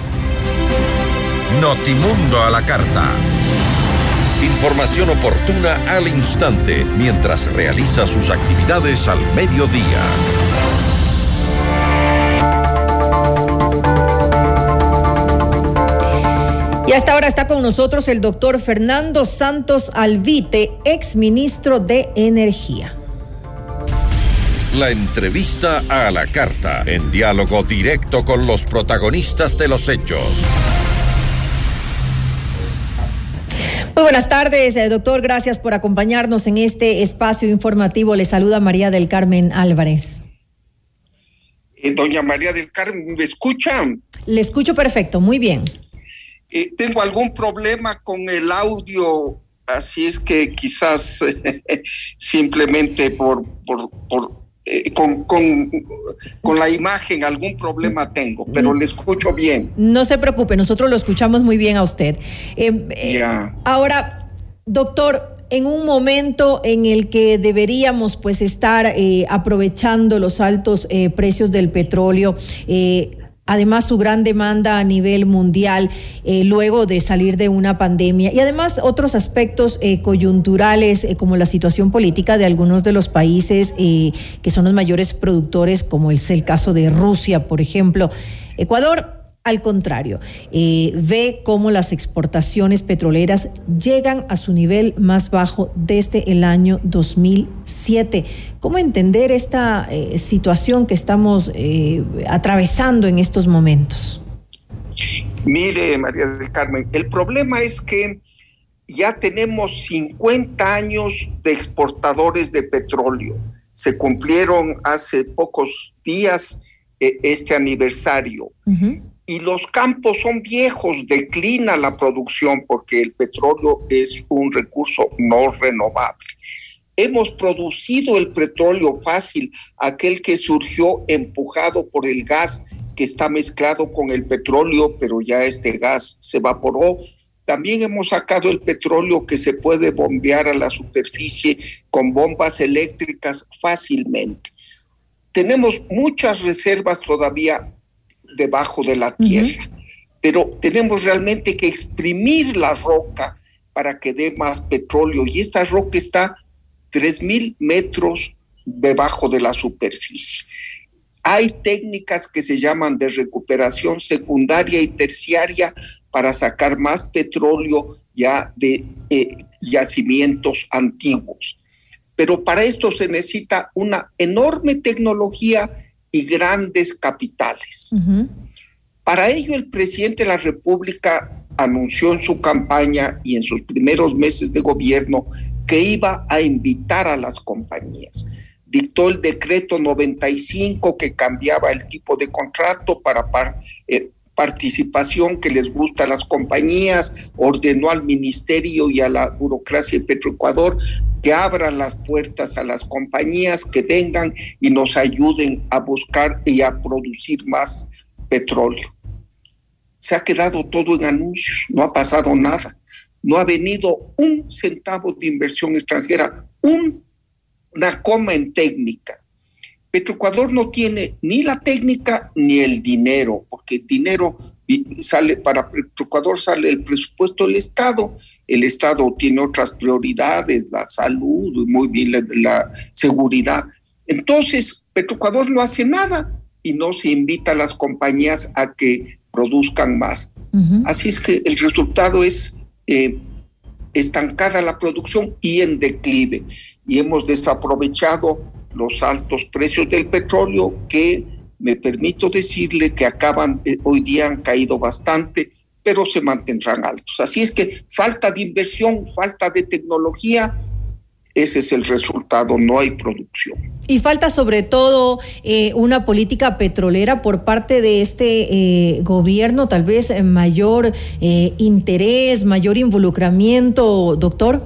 Notimundo a la carta. Información oportuna al instante mientras realiza sus actividades al mediodía. Y hasta ahora está con nosotros el doctor Fernando Santos Alvite, exministro de Energía. La entrevista a la carta, en diálogo directo con los protagonistas de los hechos. Muy buenas tardes, doctor. Gracias por acompañarnos en este espacio informativo. Le saluda María del Carmen Álvarez. Eh, doña María del Carmen, ¿me escuchan? Le escucho perfecto, muy bien. Eh, tengo algún problema con el audio, así es que quizás eh, simplemente por, por, por eh, con, con, con la imagen algún problema tengo, pero le escucho bien. No se preocupe, nosotros lo escuchamos muy bien a usted. Eh, yeah. eh, ahora, doctor, en un momento en el que deberíamos pues estar eh, aprovechando los altos eh, precios del petróleo, eh, además su gran demanda a nivel mundial eh, luego de salir de una pandemia y además otros aspectos eh, coyunturales eh, como la situación política de algunos de los países eh, que son los mayores productores, como es el caso de Rusia, por ejemplo. Ecuador, al contrario, eh, ve cómo las exportaciones petroleras llegan a su nivel más bajo desde el año dos mil siete. ¿Cómo entender esta eh, situación que estamos eh, atravesando en estos momentos? Mire, María del Carmen, el problema es que ya tenemos cincuenta años de exportadores de petróleo. Se cumplieron hace pocos días eh, este aniversario. Uh-huh. Y los campos son viejos, declina la producción porque el petróleo es un recurso no renovable. Hemos producido el petróleo fácil, aquel que surgió empujado por el gas que está mezclado con el petróleo, pero ya este gas se evaporó. También hemos sacado el petróleo que se puede bombear a la superficie con bombas eléctricas fácilmente. Tenemos muchas reservas todavía debajo de la tierra, uh-huh. pero tenemos realmente que exprimir la roca para que dé más petróleo y esta roca está tres mil metros debajo de la superficie. Hay técnicas que se llaman de recuperación secundaria y terciaria para sacar más petróleo ya de eh, yacimientos antiguos, pero para esto se necesita una enorme tecnología y grandes capitales. Uh-huh. Para ello, el presidente de la República anunció en su campaña y en sus primeros meses de gobierno que iba a invitar a las compañías. Dictó el decreto noventa y cinco que cambiaba el tipo de contrato para par, eh, participación que les gusta a las compañías, ordenó al ministerio y a la burocracia de Petroecuador que abran las puertas a las compañías, que vengan y nos ayuden a buscar y a producir más petróleo. Se ha quedado todo en anuncios, no ha pasado nada, no ha venido un centavo de inversión extranjera, un, una coma en técnica. Petroecuador no tiene ni la técnica ni el dinero, porque el dinero sale para Petroecuador, sale el presupuesto del Estado. El Estado tiene otras prioridades, la salud, muy bien la, la seguridad. Entonces, Petroecuador no hace nada y no se invita a las compañías a que produzcan más. Uh-huh. Así es que el resultado es eh, estancada la producción y en declive. Y hemos desaprovechado los altos precios del petróleo que, me permito decirle, que acaban, eh, hoy día han caído bastante pero se mantendrán altos. Así es que falta de inversión, falta de tecnología, ese es el resultado, no hay producción. Y falta sobre todo eh, una política petrolera por parte de este eh, gobierno, tal vez eh, mayor eh, interés, mayor involucramiento, doctor.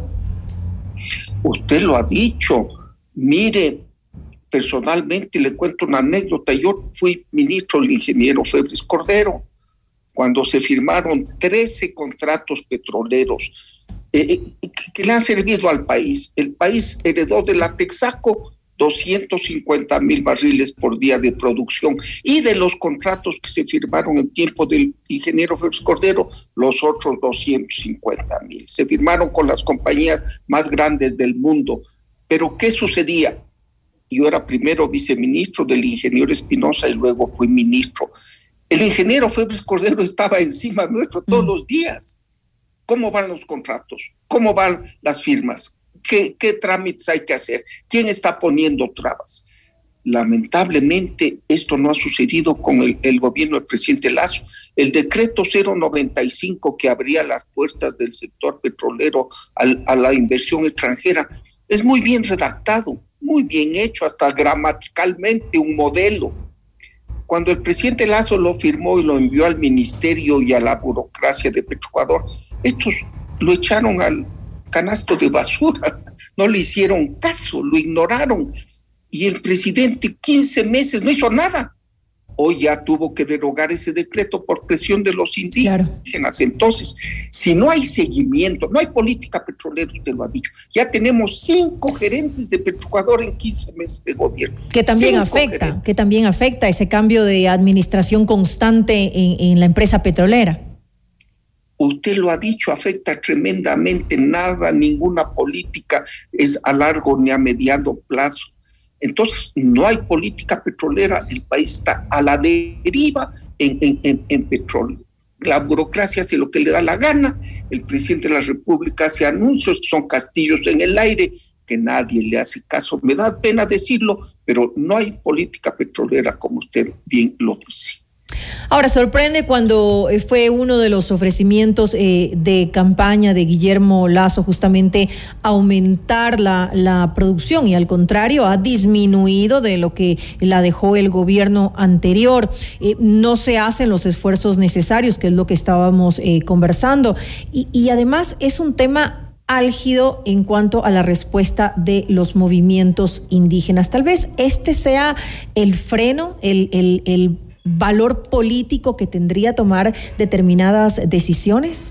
Usted lo ha dicho. Mire, personalmente le cuento una anécdota. Yo fui ministro del ingeniero Febres Cordero cuando se firmaron trece contratos petroleros eh, eh, que le han servido al país. El país heredó de la Texaco doscientos cincuenta mil barriles por día de producción, y de los contratos que se firmaron en tiempo del ingeniero Febres Cordero, los otros doscientos cincuenta mil. Se firmaron con las compañías más grandes del mundo. Pero ¿qué sucedía? Yo era primero viceministro del ingeniero Espinosa y luego fui ministro. El ingeniero Febres Cordero estaba encima nuestro todos mm. los días. ¿Cómo van los contratos? ¿Cómo van las firmas? ¿Qué, qué trámites hay que hacer? ¿Quién está poniendo trabas? Lamentablemente, esto no ha sucedido con el, el gobierno del presidente Lasso. El decreto cero noventa y cinco que abría las puertas del sector petrolero al, a la inversión extranjera es muy bien redactado, muy bien hecho, hasta gramaticalmente un modelo. Cuando el presidente Lasso lo firmó y lo envió al ministerio y a la burocracia de Petroecuador, estos lo echaron al canasto de basura, no le hicieron caso, lo ignoraron, y el presidente quince meses no hizo nada. Hoy ya tuvo que derogar ese decreto por presión de los indígenas. Claro. Entonces, si no hay seguimiento, no hay política petrolera, usted lo ha dicho, ya tenemos cinco gerentes de Petroecuador en quince meses de gobierno. Que también cinco afecta, gerentes. que también afecta ese cambio de administración constante en, en la empresa petrolera. Usted lo ha dicho, afecta tremendamente. Nada, ninguna política es a largo ni a mediano plazo. Entonces, no hay política petrolera, el país está a la deriva en, en, en, en petróleo. La burocracia hace lo que le da la gana, el presidente de la República hace anuncios que son castillos en el aire, que nadie le hace caso. Me da pena decirlo, pero no hay política petrolera, como usted bien lo dice. Ahora, sorprende cuando fue uno de los ofrecimientos eh, de campaña de Guillermo Lasso justamente aumentar la, la producción, y al contrario ha disminuido de lo que la dejó el gobierno anterior. Eh, no se hacen los esfuerzos necesarios, que es lo que estábamos eh, conversando, y, y además es un tema álgido en cuanto a la respuesta de los movimientos indígenas. Tal vez este sea el freno, el, el, el valor político que tendría tomar determinadas decisiones.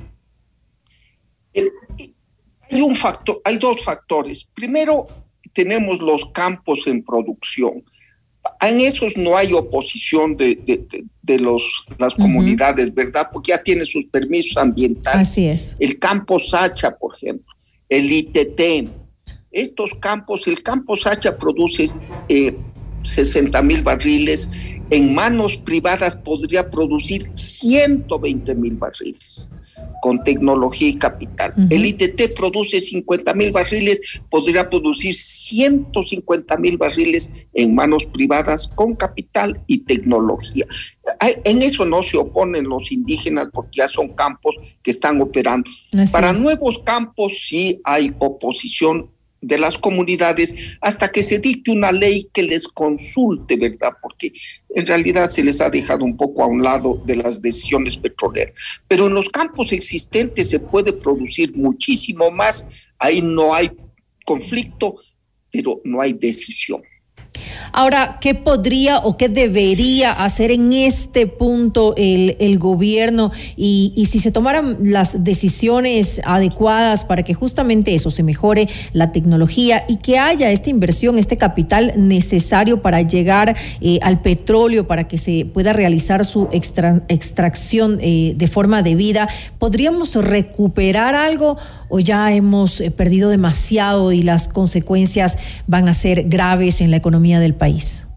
Hay un factor, hay dos factores. Primero, tenemos los campos en producción. En esos no hay oposición de, de, de, de los, las comunidades, uh-huh. ¿verdad? Porque ya tiene sus permisos ambientales. Así es. El campo Sacha, por ejemplo, el I T T. Estos campos, el campo Sacha produce eh, sesenta mil barriles. En manos privadas podría producir ciento veinte mil barriles con tecnología y capital. Uh-huh. El I T T produce cincuenta mil barriles, podría producir ciento cincuenta mil barriles en manos privadas con capital y tecnología. En eso no se oponen los indígenas porque ya son campos que están operando. Así Para es. Nuevos campos sí hay oposición de las comunidades hasta que se dicte una ley que les consulte, ¿verdad? Porque en realidad se les ha dejado un poco a un lado de las decisiones petroleras. Pero en los campos existentes se puede producir muchísimo más, ahí no hay conflicto, pero no hay decisión. Ahora, ¿qué podría o qué debería hacer en este punto el, el gobierno? Y, y si se tomaran las decisiones adecuadas para que justamente eso, se mejore la tecnología y que haya esta inversión, este capital necesario para llegar eh, al petróleo, para que se pueda realizar su extra, extracción eh, de forma debida, ¿podríamos recuperar algo o ya hemos eh, perdido demasiado y las consecuencias van a ser graves en la economía del país?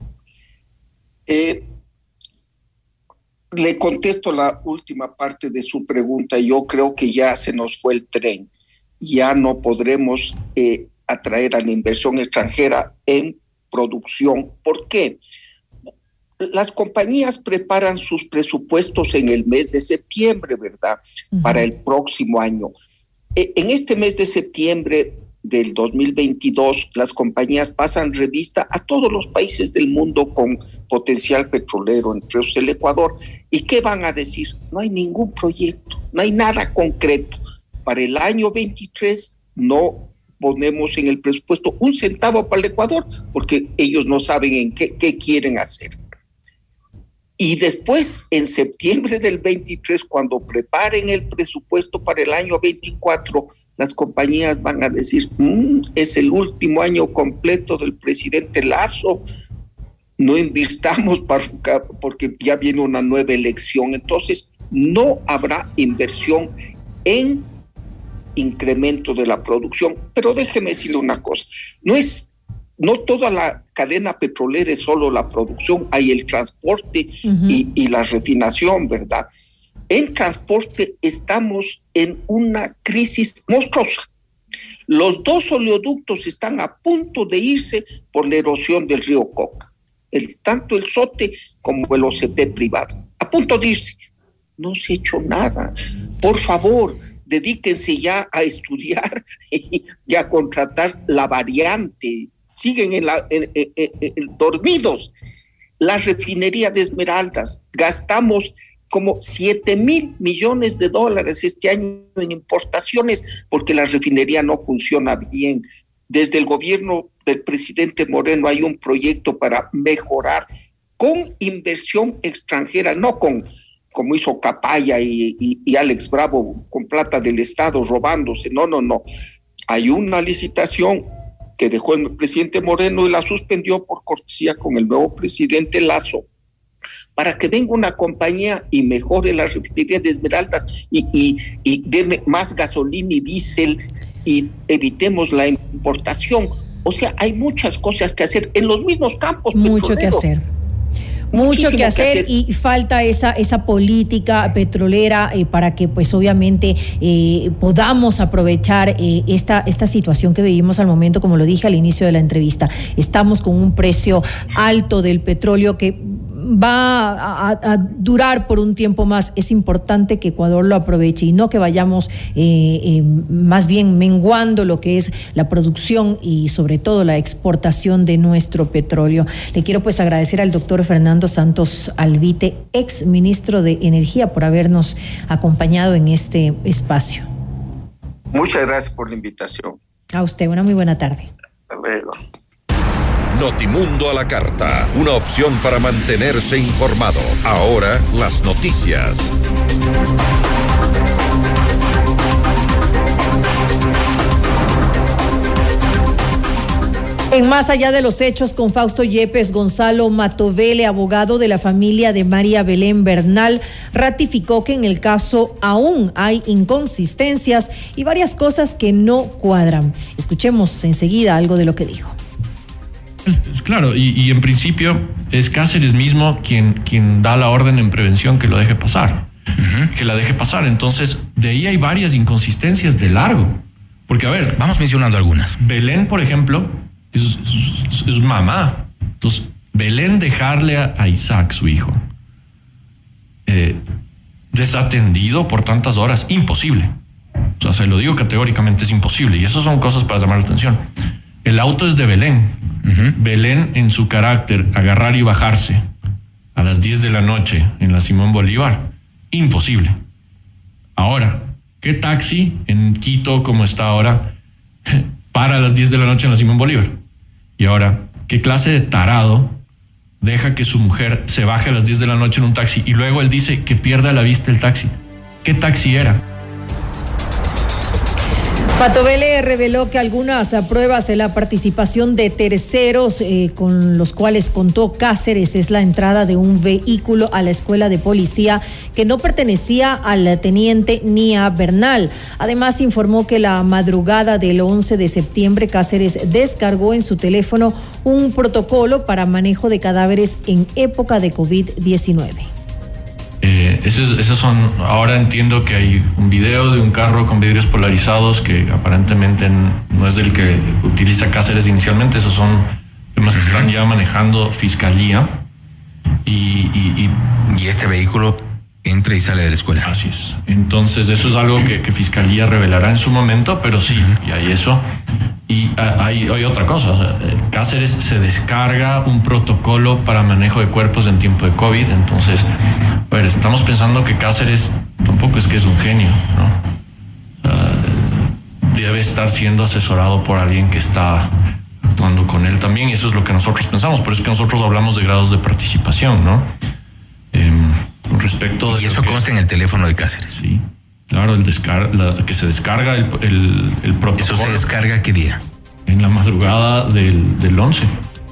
Eh, le contesto la última parte de su pregunta. Yo creo que ya se nos fue el tren. Ya no podremos eh, atraer a la inversión extranjera en producción. ¿Por qué? las compañías preparan sus presupuestos en el mes de septiembre, ¿verdad? Uh-huh. Para el próximo año. Eh, en este mes de septiembre del dos mil veintidós, las compañías pasan revista a todos los países del mundo con potencial petrolero, entre ellos el Ecuador. ¿Y qué van a decir? No hay ningún proyecto, no hay nada concreto. Para el año veintitrés no ponemos en el presupuesto un centavo para el Ecuador porque ellos no saben en qué, qué quieren hacer. Y después, en septiembre del veintitrés, cuando preparen el presupuesto para el año veinticuatro, las compañías van a decir, mmm, es el último año completo del presidente Lasso, no invirtamos para, porque ya viene una nueva elección. Entonces, no habrá inversión en incremento de la producción. Pero déjeme decirle una cosa, no es No toda la cadena petrolera es solo la producción, hay el transporte uh-huh. y, y la refinación, ¿verdad? En transporte estamos en una crisis monstruosa. Los dos oleoductos están a punto de irse por la erosión del río Coca, el, tanto el SOTE como el O C P privado, a punto de irse. No se ha hecho nada. Por favor, dedíquense ya a estudiar y, y a contratar la variante. Siguen en la, en, en, en, en, dormidos. La refinería de Esmeraldas, gastamos como siete mil millones de dólares este año en importaciones porque la refinería no funciona bien. Desde el gobierno del presidente Moreno hay un proyecto para mejorar con inversión extranjera, no con, como hizo Capaya y, y, y Alex Bravo, con plata del Estado robándose. No, no, no. Hay una licitación que dejó el presidente Moreno y la suspendió por cortesía con el nuevo presidente Lasso, para que venga una compañía y mejore la refinería de Esmeraldas y, y, y dé más gasolina y diésel y evitemos la importación. O sea, hay muchas cosas que hacer en los mismos campos. Mucho petroleros. que hacer. Mucho que hacer, que hacer y falta esa esa política petrolera eh, para que pues obviamente eh, podamos aprovechar eh, esta esta situación que vivimos al momento. Como lo dije al inicio de la entrevista, estamos con un precio alto del petróleo que va a, a durar por un tiempo más. Es importante que Ecuador lo aproveche y no que vayamos eh, eh, más bien menguando lo que es la producción y sobre todo la exportación de nuestro petróleo. Le quiero pues agradecer al doctor Fernando Santos Alvite, ex ministro de Energía, por habernos acompañado en este espacio. Muchas gracias por la invitación. A usted, una muy buena tarde. Hasta luego. Notimundo a la carta, una opción para mantenerse informado. Ahora las noticias. En Más Allá de los Hechos, con Fausto Yepes, Gonzalo Matovele, abogado de la familia de María Belén Bernal, ratificó que en el caso aún hay inconsistencias y varias cosas que no cuadran. Escuchemos enseguida algo de lo que dijo. Claro, y, y en principio es Cáceres mismo quien, quien da la orden en prevención que lo deje pasar, uh-huh. que la deje pasar. Entonces, de ahí hay varias inconsistencias de largo. Porque, a ver, vamos mencionando algunas. Belén, por ejemplo, es, es, es mamá. Entonces, Belén dejarle a, a Isaac, su hijo, eh, desatendido por tantas horas, imposible. O sea, se lo digo categóricamente, es imposible. Y eso son cosas para llamar la atención. El auto es de Belén. Uh-huh. Belén, en su carácter, agarrar y bajarse a las diez de la noche en la Simón Bolívar, imposible. Ahora, ¿qué taxi en Quito, como está ahora, para a las diez de la noche en la Simón Bolívar? Y ahora, ¿qué clase de tarado deja que su mujer se baje a las diez de la noche en un taxi y luego él dice que pierda la vista el taxi? ¿Qué taxi era? Matovele reveló que algunas pruebas de la participación de terceros eh, con los cuales contó Cáceres es la entrada de un vehículo a la escuela de policía que no pertenecía al teniente ni a Bernal. Además, informó que la madrugada del once de septiembre Cáceres descargó en su teléfono un protocolo para manejo de cadáveres en época de COVID diecinueve. Eh, esos, esos son, ahora entiendo que hay un video de un carro con vidrios polarizados que aparentemente no es del que utiliza Cáceres inicialmente. Esos son temas que están ya manejando Fiscalía. y, y, y, y este vehículo entra y sale de la escuela. Así es. Entonces eso es algo que, que Fiscalía revelará en su momento, pero sí, uh-huh. y hay eso. Y hay, hay otra cosa, o sea, Cáceres se descarga un protocolo para manejo de cuerpos en tiempo de COVID, entonces, a ver, estamos pensando que Cáceres tampoco es que es un genio, ¿no? Uh, debe estar siendo asesorado por alguien que está actuando con él también, y eso es lo que nosotros pensamos, pero es que nosotros hablamos de grados de participación, ¿no? Eh, respecto de y eso consta en el teléfono de Cáceres. Sí, claro, el descar la, que se descarga el, el, el protocolo. ¿Eso se descarga qué día? En la madrugada del, del once.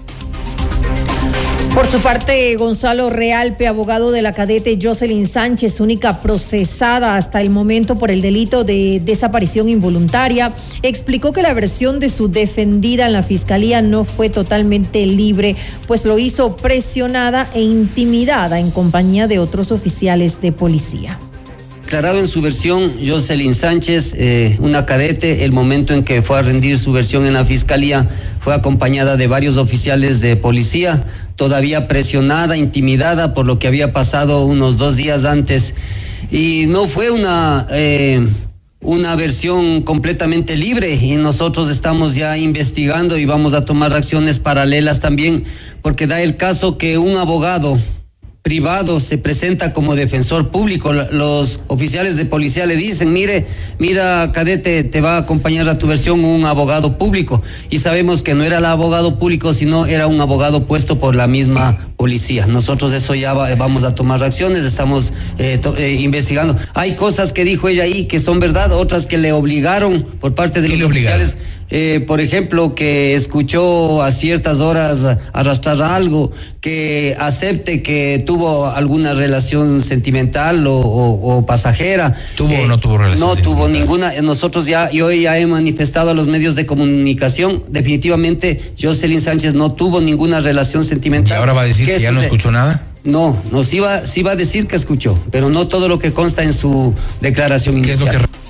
Por su parte, Gonzalo Realpe, abogado de la cadete Jocelyn Sánchez, única procesada hasta el momento por el delito de desaparición involuntaria, explicó que la versión de su defendida en la fiscalía no fue totalmente libre, pues lo hizo presionada e intimidada en compañía de otros oficiales de policía. Declarado en su versión, Jocelyn Sánchez, eh, una cadete, el momento en que fue a rendir su versión en la fiscalía, fue acompañada de varios oficiales de policía, todavía presionada, intimidada por lo que había pasado unos dos días antes. Y no fue una, eh, una versión completamente libre, y nosotros estamos ya investigando y vamos a tomar acciones paralelas también, porque da el caso que un abogado privado se presenta como defensor público. Los oficiales de policía le dicen, mire, mira, cadete, te va a acompañar a tu versión un abogado público, y sabemos que no era el abogado público, sino era un abogado puesto por la misma policía. Nosotros eso ya va, vamos a tomar acciones, estamos eh, to, eh, investigando. Hay cosas que dijo ella ahí que son verdad, otras que le obligaron por parte de los oficiales. Eh, por ejemplo, que escuchó a ciertas horas arrastrar algo, que acepte que tuvo alguna relación sentimental o, o, o pasajera. ¿Tuvo eh, o no tuvo relación No sentimental? tuvo ninguna. Nosotros ya, yo ya he manifestado a los medios de comunicación, definitivamente Jocelyn Sánchez no tuvo ninguna relación sentimental. ¿Y ahora va a decir que ya no escuchó nada? No, nos iba, sí iba a decir que escuchó, pero no todo lo que consta en su declaración inicial. ¿Qué es lo que...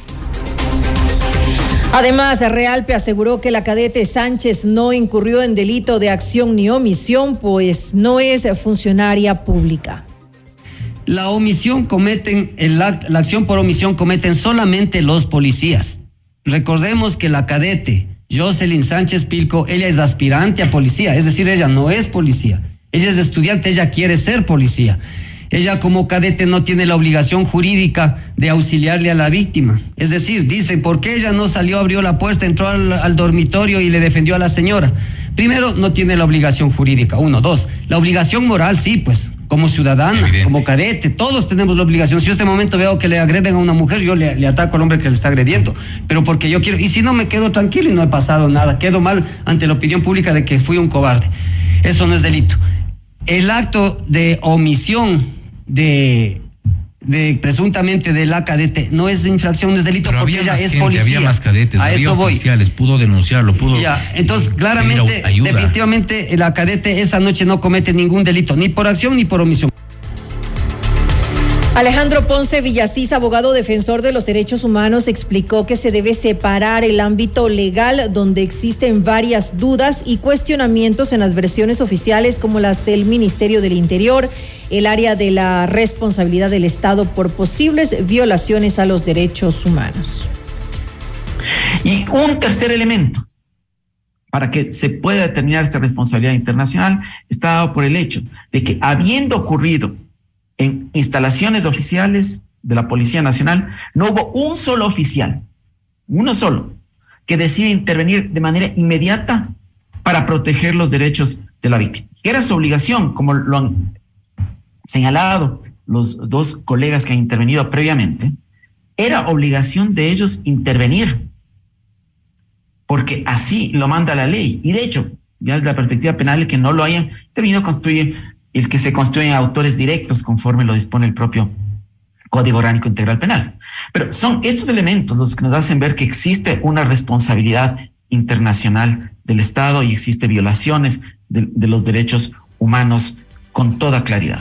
Además, Realpe aseguró que la cadete Sánchez no incurrió en delito de acción ni omisión, pues no es funcionaria pública. La omisión cometen, el act, la acción por omisión cometen solamente los policías. Recordemos que la cadete Jocelyn Sánchez Pilco, ella es aspirante a policía, es decir, ella no es policía. Ella es estudiante, ella quiere ser policía. Ella como cadete no tiene la obligación jurídica de auxiliarle a la víctima. Es decir, dice, ¿por qué ella no salió, abrió la puerta, entró al, al dormitorio y le defendió a la señora? Primero, no tiene la obligación jurídica. Uno, dos, la obligación moral, sí, pues, como ciudadana, evidente, como cadete, todos tenemos la obligación. Si yo en este momento veo que le agreden a una mujer, yo le, le ataco al hombre que le está agrediendo, pero porque yo quiero, y si no, me quedo tranquilo y no he pasado nada, quedo mal ante la opinión pública de que fui un cobarde. Eso no es delito. El acto de omisión de, de presuntamente de la cadete no es infracción, no es delito, pero porque ella es gente, policía. Había más cadetes, a había eso oficiales, voy. Pudo denunciarlo, pudo. Ya, entonces claramente, definitivamente la cadete esa noche no comete ningún delito, ni por acción ni por omisión. Alejandro Ponce Villasís, abogado defensor de los derechos humanos, explicó que se debe separar el ámbito legal, donde existen varias dudas y cuestionamientos en las versiones oficiales como las del Ministerio del Interior, el área de la responsabilidad del Estado por posibles violaciones a los derechos humanos. Y un tercer elemento para que se pueda determinar esta responsabilidad internacional está dado por el hecho de que, habiendo ocurrido en instalaciones oficiales de la Policía Nacional, no hubo un solo oficial, uno solo, que decide intervenir de manera inmediata para proteger los derechos de la víctima. Era su obligación, como lo han señalado los dos colegas que han intervenido previamente, era obligación de ellos intervenir, porque así lo manda la ley. Y de hecho, ya desde la perspectiva penal, el que no lo hayan intervenido constituye el que se construyen autores directos conforme lo dispone el propio Código Orgánico Integral Penal. Pero son estos elementos los que nos hacen ver que existe una responsabilidad internacional del Estado y existe violaciones de, de los derechos humanos con toda claridad.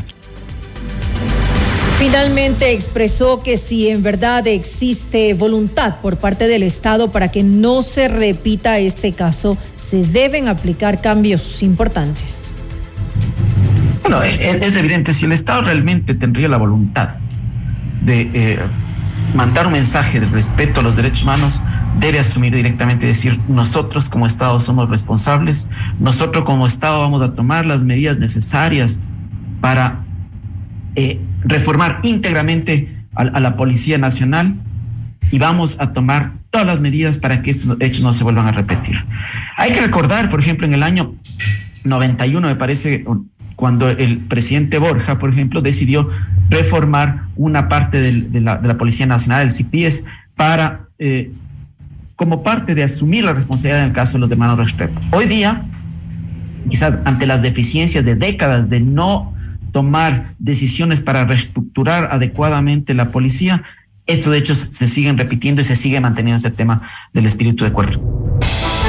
Finalmente expresó que si en verdad existe voluntad por parte del Estado para que no se repita este caso, se deben aplicar cambios importantes. Bueno, es, es evidente, si el Estado realmente tendría la voluntad de eh, mandar un mensaje de respeto a los derechos humanos, debe asumir directamente y decir: nosotros como Estado somos responsables, nosotros como Estado vamos a tomar las medidas necesarias para eh, reformar íntegramente a, a la Policía Nacional, y vamos a tomar todas las medidas para que estos hechos no se vuelvan a repetir. Hay que recordar, por ejemplo, en el año noventa y uno, me parece, cuando el presidente Borja, por ejemplo, decidió reformar una parte del, de, la, de la Policía Nacional, el C I P diez, para, eh, como parte de asumir la responsabilidad en el caso de los hermanos Restrepo. Hoy día, quizás ante las deficiencias de décadas de no tomar decisiones para reestructurar adecuadamente la policía, estos hechos se siguen repitiendo y se sigue manteniendo ese tema del espíritu de cuerpo.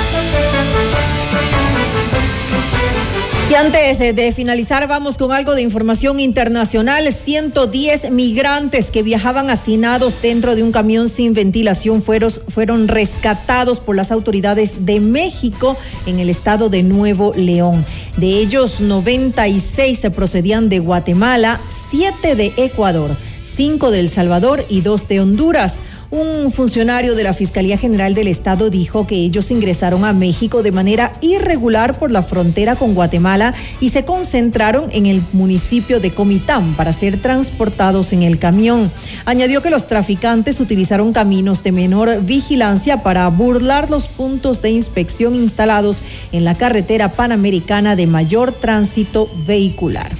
Y antes de finalizar, vamos con algo de información internacional. ciento diez migrantes que viajaban hacinados dentro de un camión sin ventilación fueron, fueron rescatados por las autoridades de México en el estado de Nuevo León. De ellos, noventa y seis se procedían de Guatemala, siete de Ecuador, cinco de El Salvador y dos de Honduras. Un funcionario de la Fiscalía General del Estado dijo que ellos ingresaron a México de manera irregular por la frontera con Guatemala y se concentraron en el municipio de Comitán para ser transportados en el camión. Añadió que los traficantes utilizaron caminos de menor vigilancia para burlar los puntos de inspección instalados en la carretera panamericana de mayor tránsito vehicular.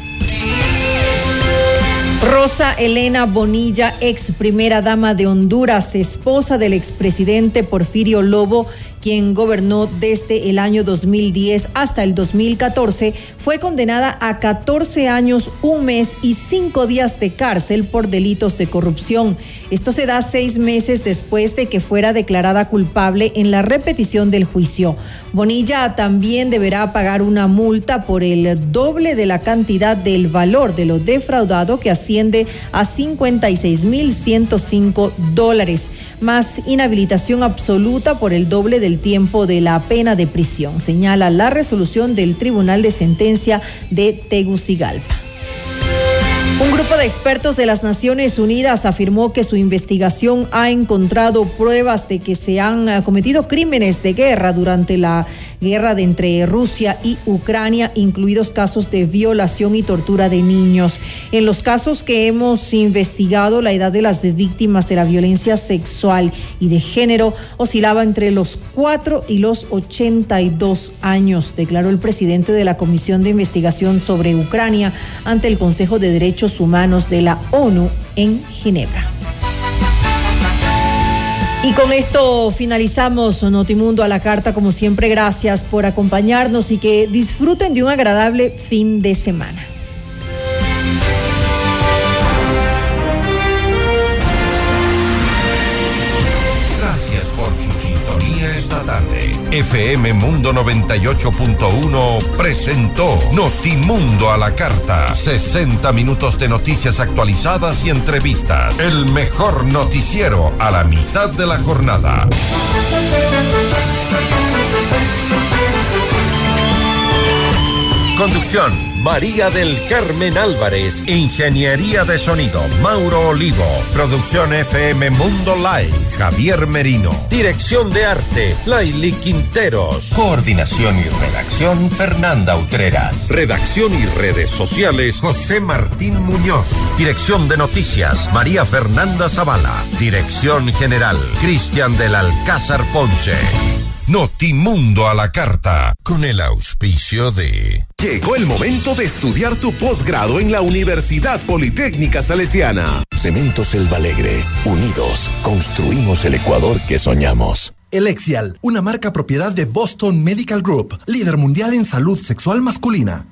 Rosa Elena Bonilla, ex primera dama de Honduras, esposa del expresidente Porfirio Lobo, quien gobernó desde el año dos mil diez hasta el dos mil catorce, fue condenada a catorce años, un mes y cinco días de cárcel por delitos de corrupción. Esto se da seis meses después de que fuera declarada culpable en la repetición del juicio. Bonilla también deberá pagar una multa por el doble de la cantidad del valor de lo defraudado, que asciende a cincuenta y seis mil ciento cinco dólares, más inhabilitación absoluta por el doble del tiempo de la pena de prisión, señala la resolución del Tribunal de Sentencia de Tegucigalpa. Un grupo de expertos de las Naciones Unidas afirmó que su investigación ha encontrado pruebas de que se han cometido crímenes de guerra durante la guerra de entre Rusia y Ucrania, incluidos casos de violación y tortura de niños. En los casos que hemos investigado, la edad de las víctimas de la violencia sexual y de género oscilaba entre los cuatro y los ochenta y dos años, declaró el presidente de la Comisión de Investigación sobre Ucrania ante el Consejo de Derechos Humanos de la ONU en Ginebra. Y con esto finalizamos Notimundo a la Carta. Como siempre, gracias por acompañarnos y que disfruten de un agradable fin de semana. Gracias por su sintonía esta tarde. F M Mundo noventa y ocho punto uno presentó Notimundo a la Carta. sesenta minutos de noticias actualizadas y entrevistas. El mejor noticiero a la mitad de la jornada. Conducción: María del Carmen Álvarez. Ingeniería de sonido: Mauro Olivo. Producción F M Mundo Live: Javier Merino. Dirección de arte: Laili Quinteros. Coordinación y redacción: Fernanda Utreras. Redacción y redes sociales: José Martín Muñoz. Dirección de noticias: María Fernanda Zavala. Dirección general: Cristian del Alcázar Ponce. Notimundo a la Carta, con el auspicio de... Llegó el momento de estudiar tu posgrado en la Universidad Politécnica Salesiana. Cementos Selva Alegre. Unidos, construimos el Ecuador que soñamos. Elexial, una marca propiedad de Boston Medical Group, líder mundial en salud sexual masculina.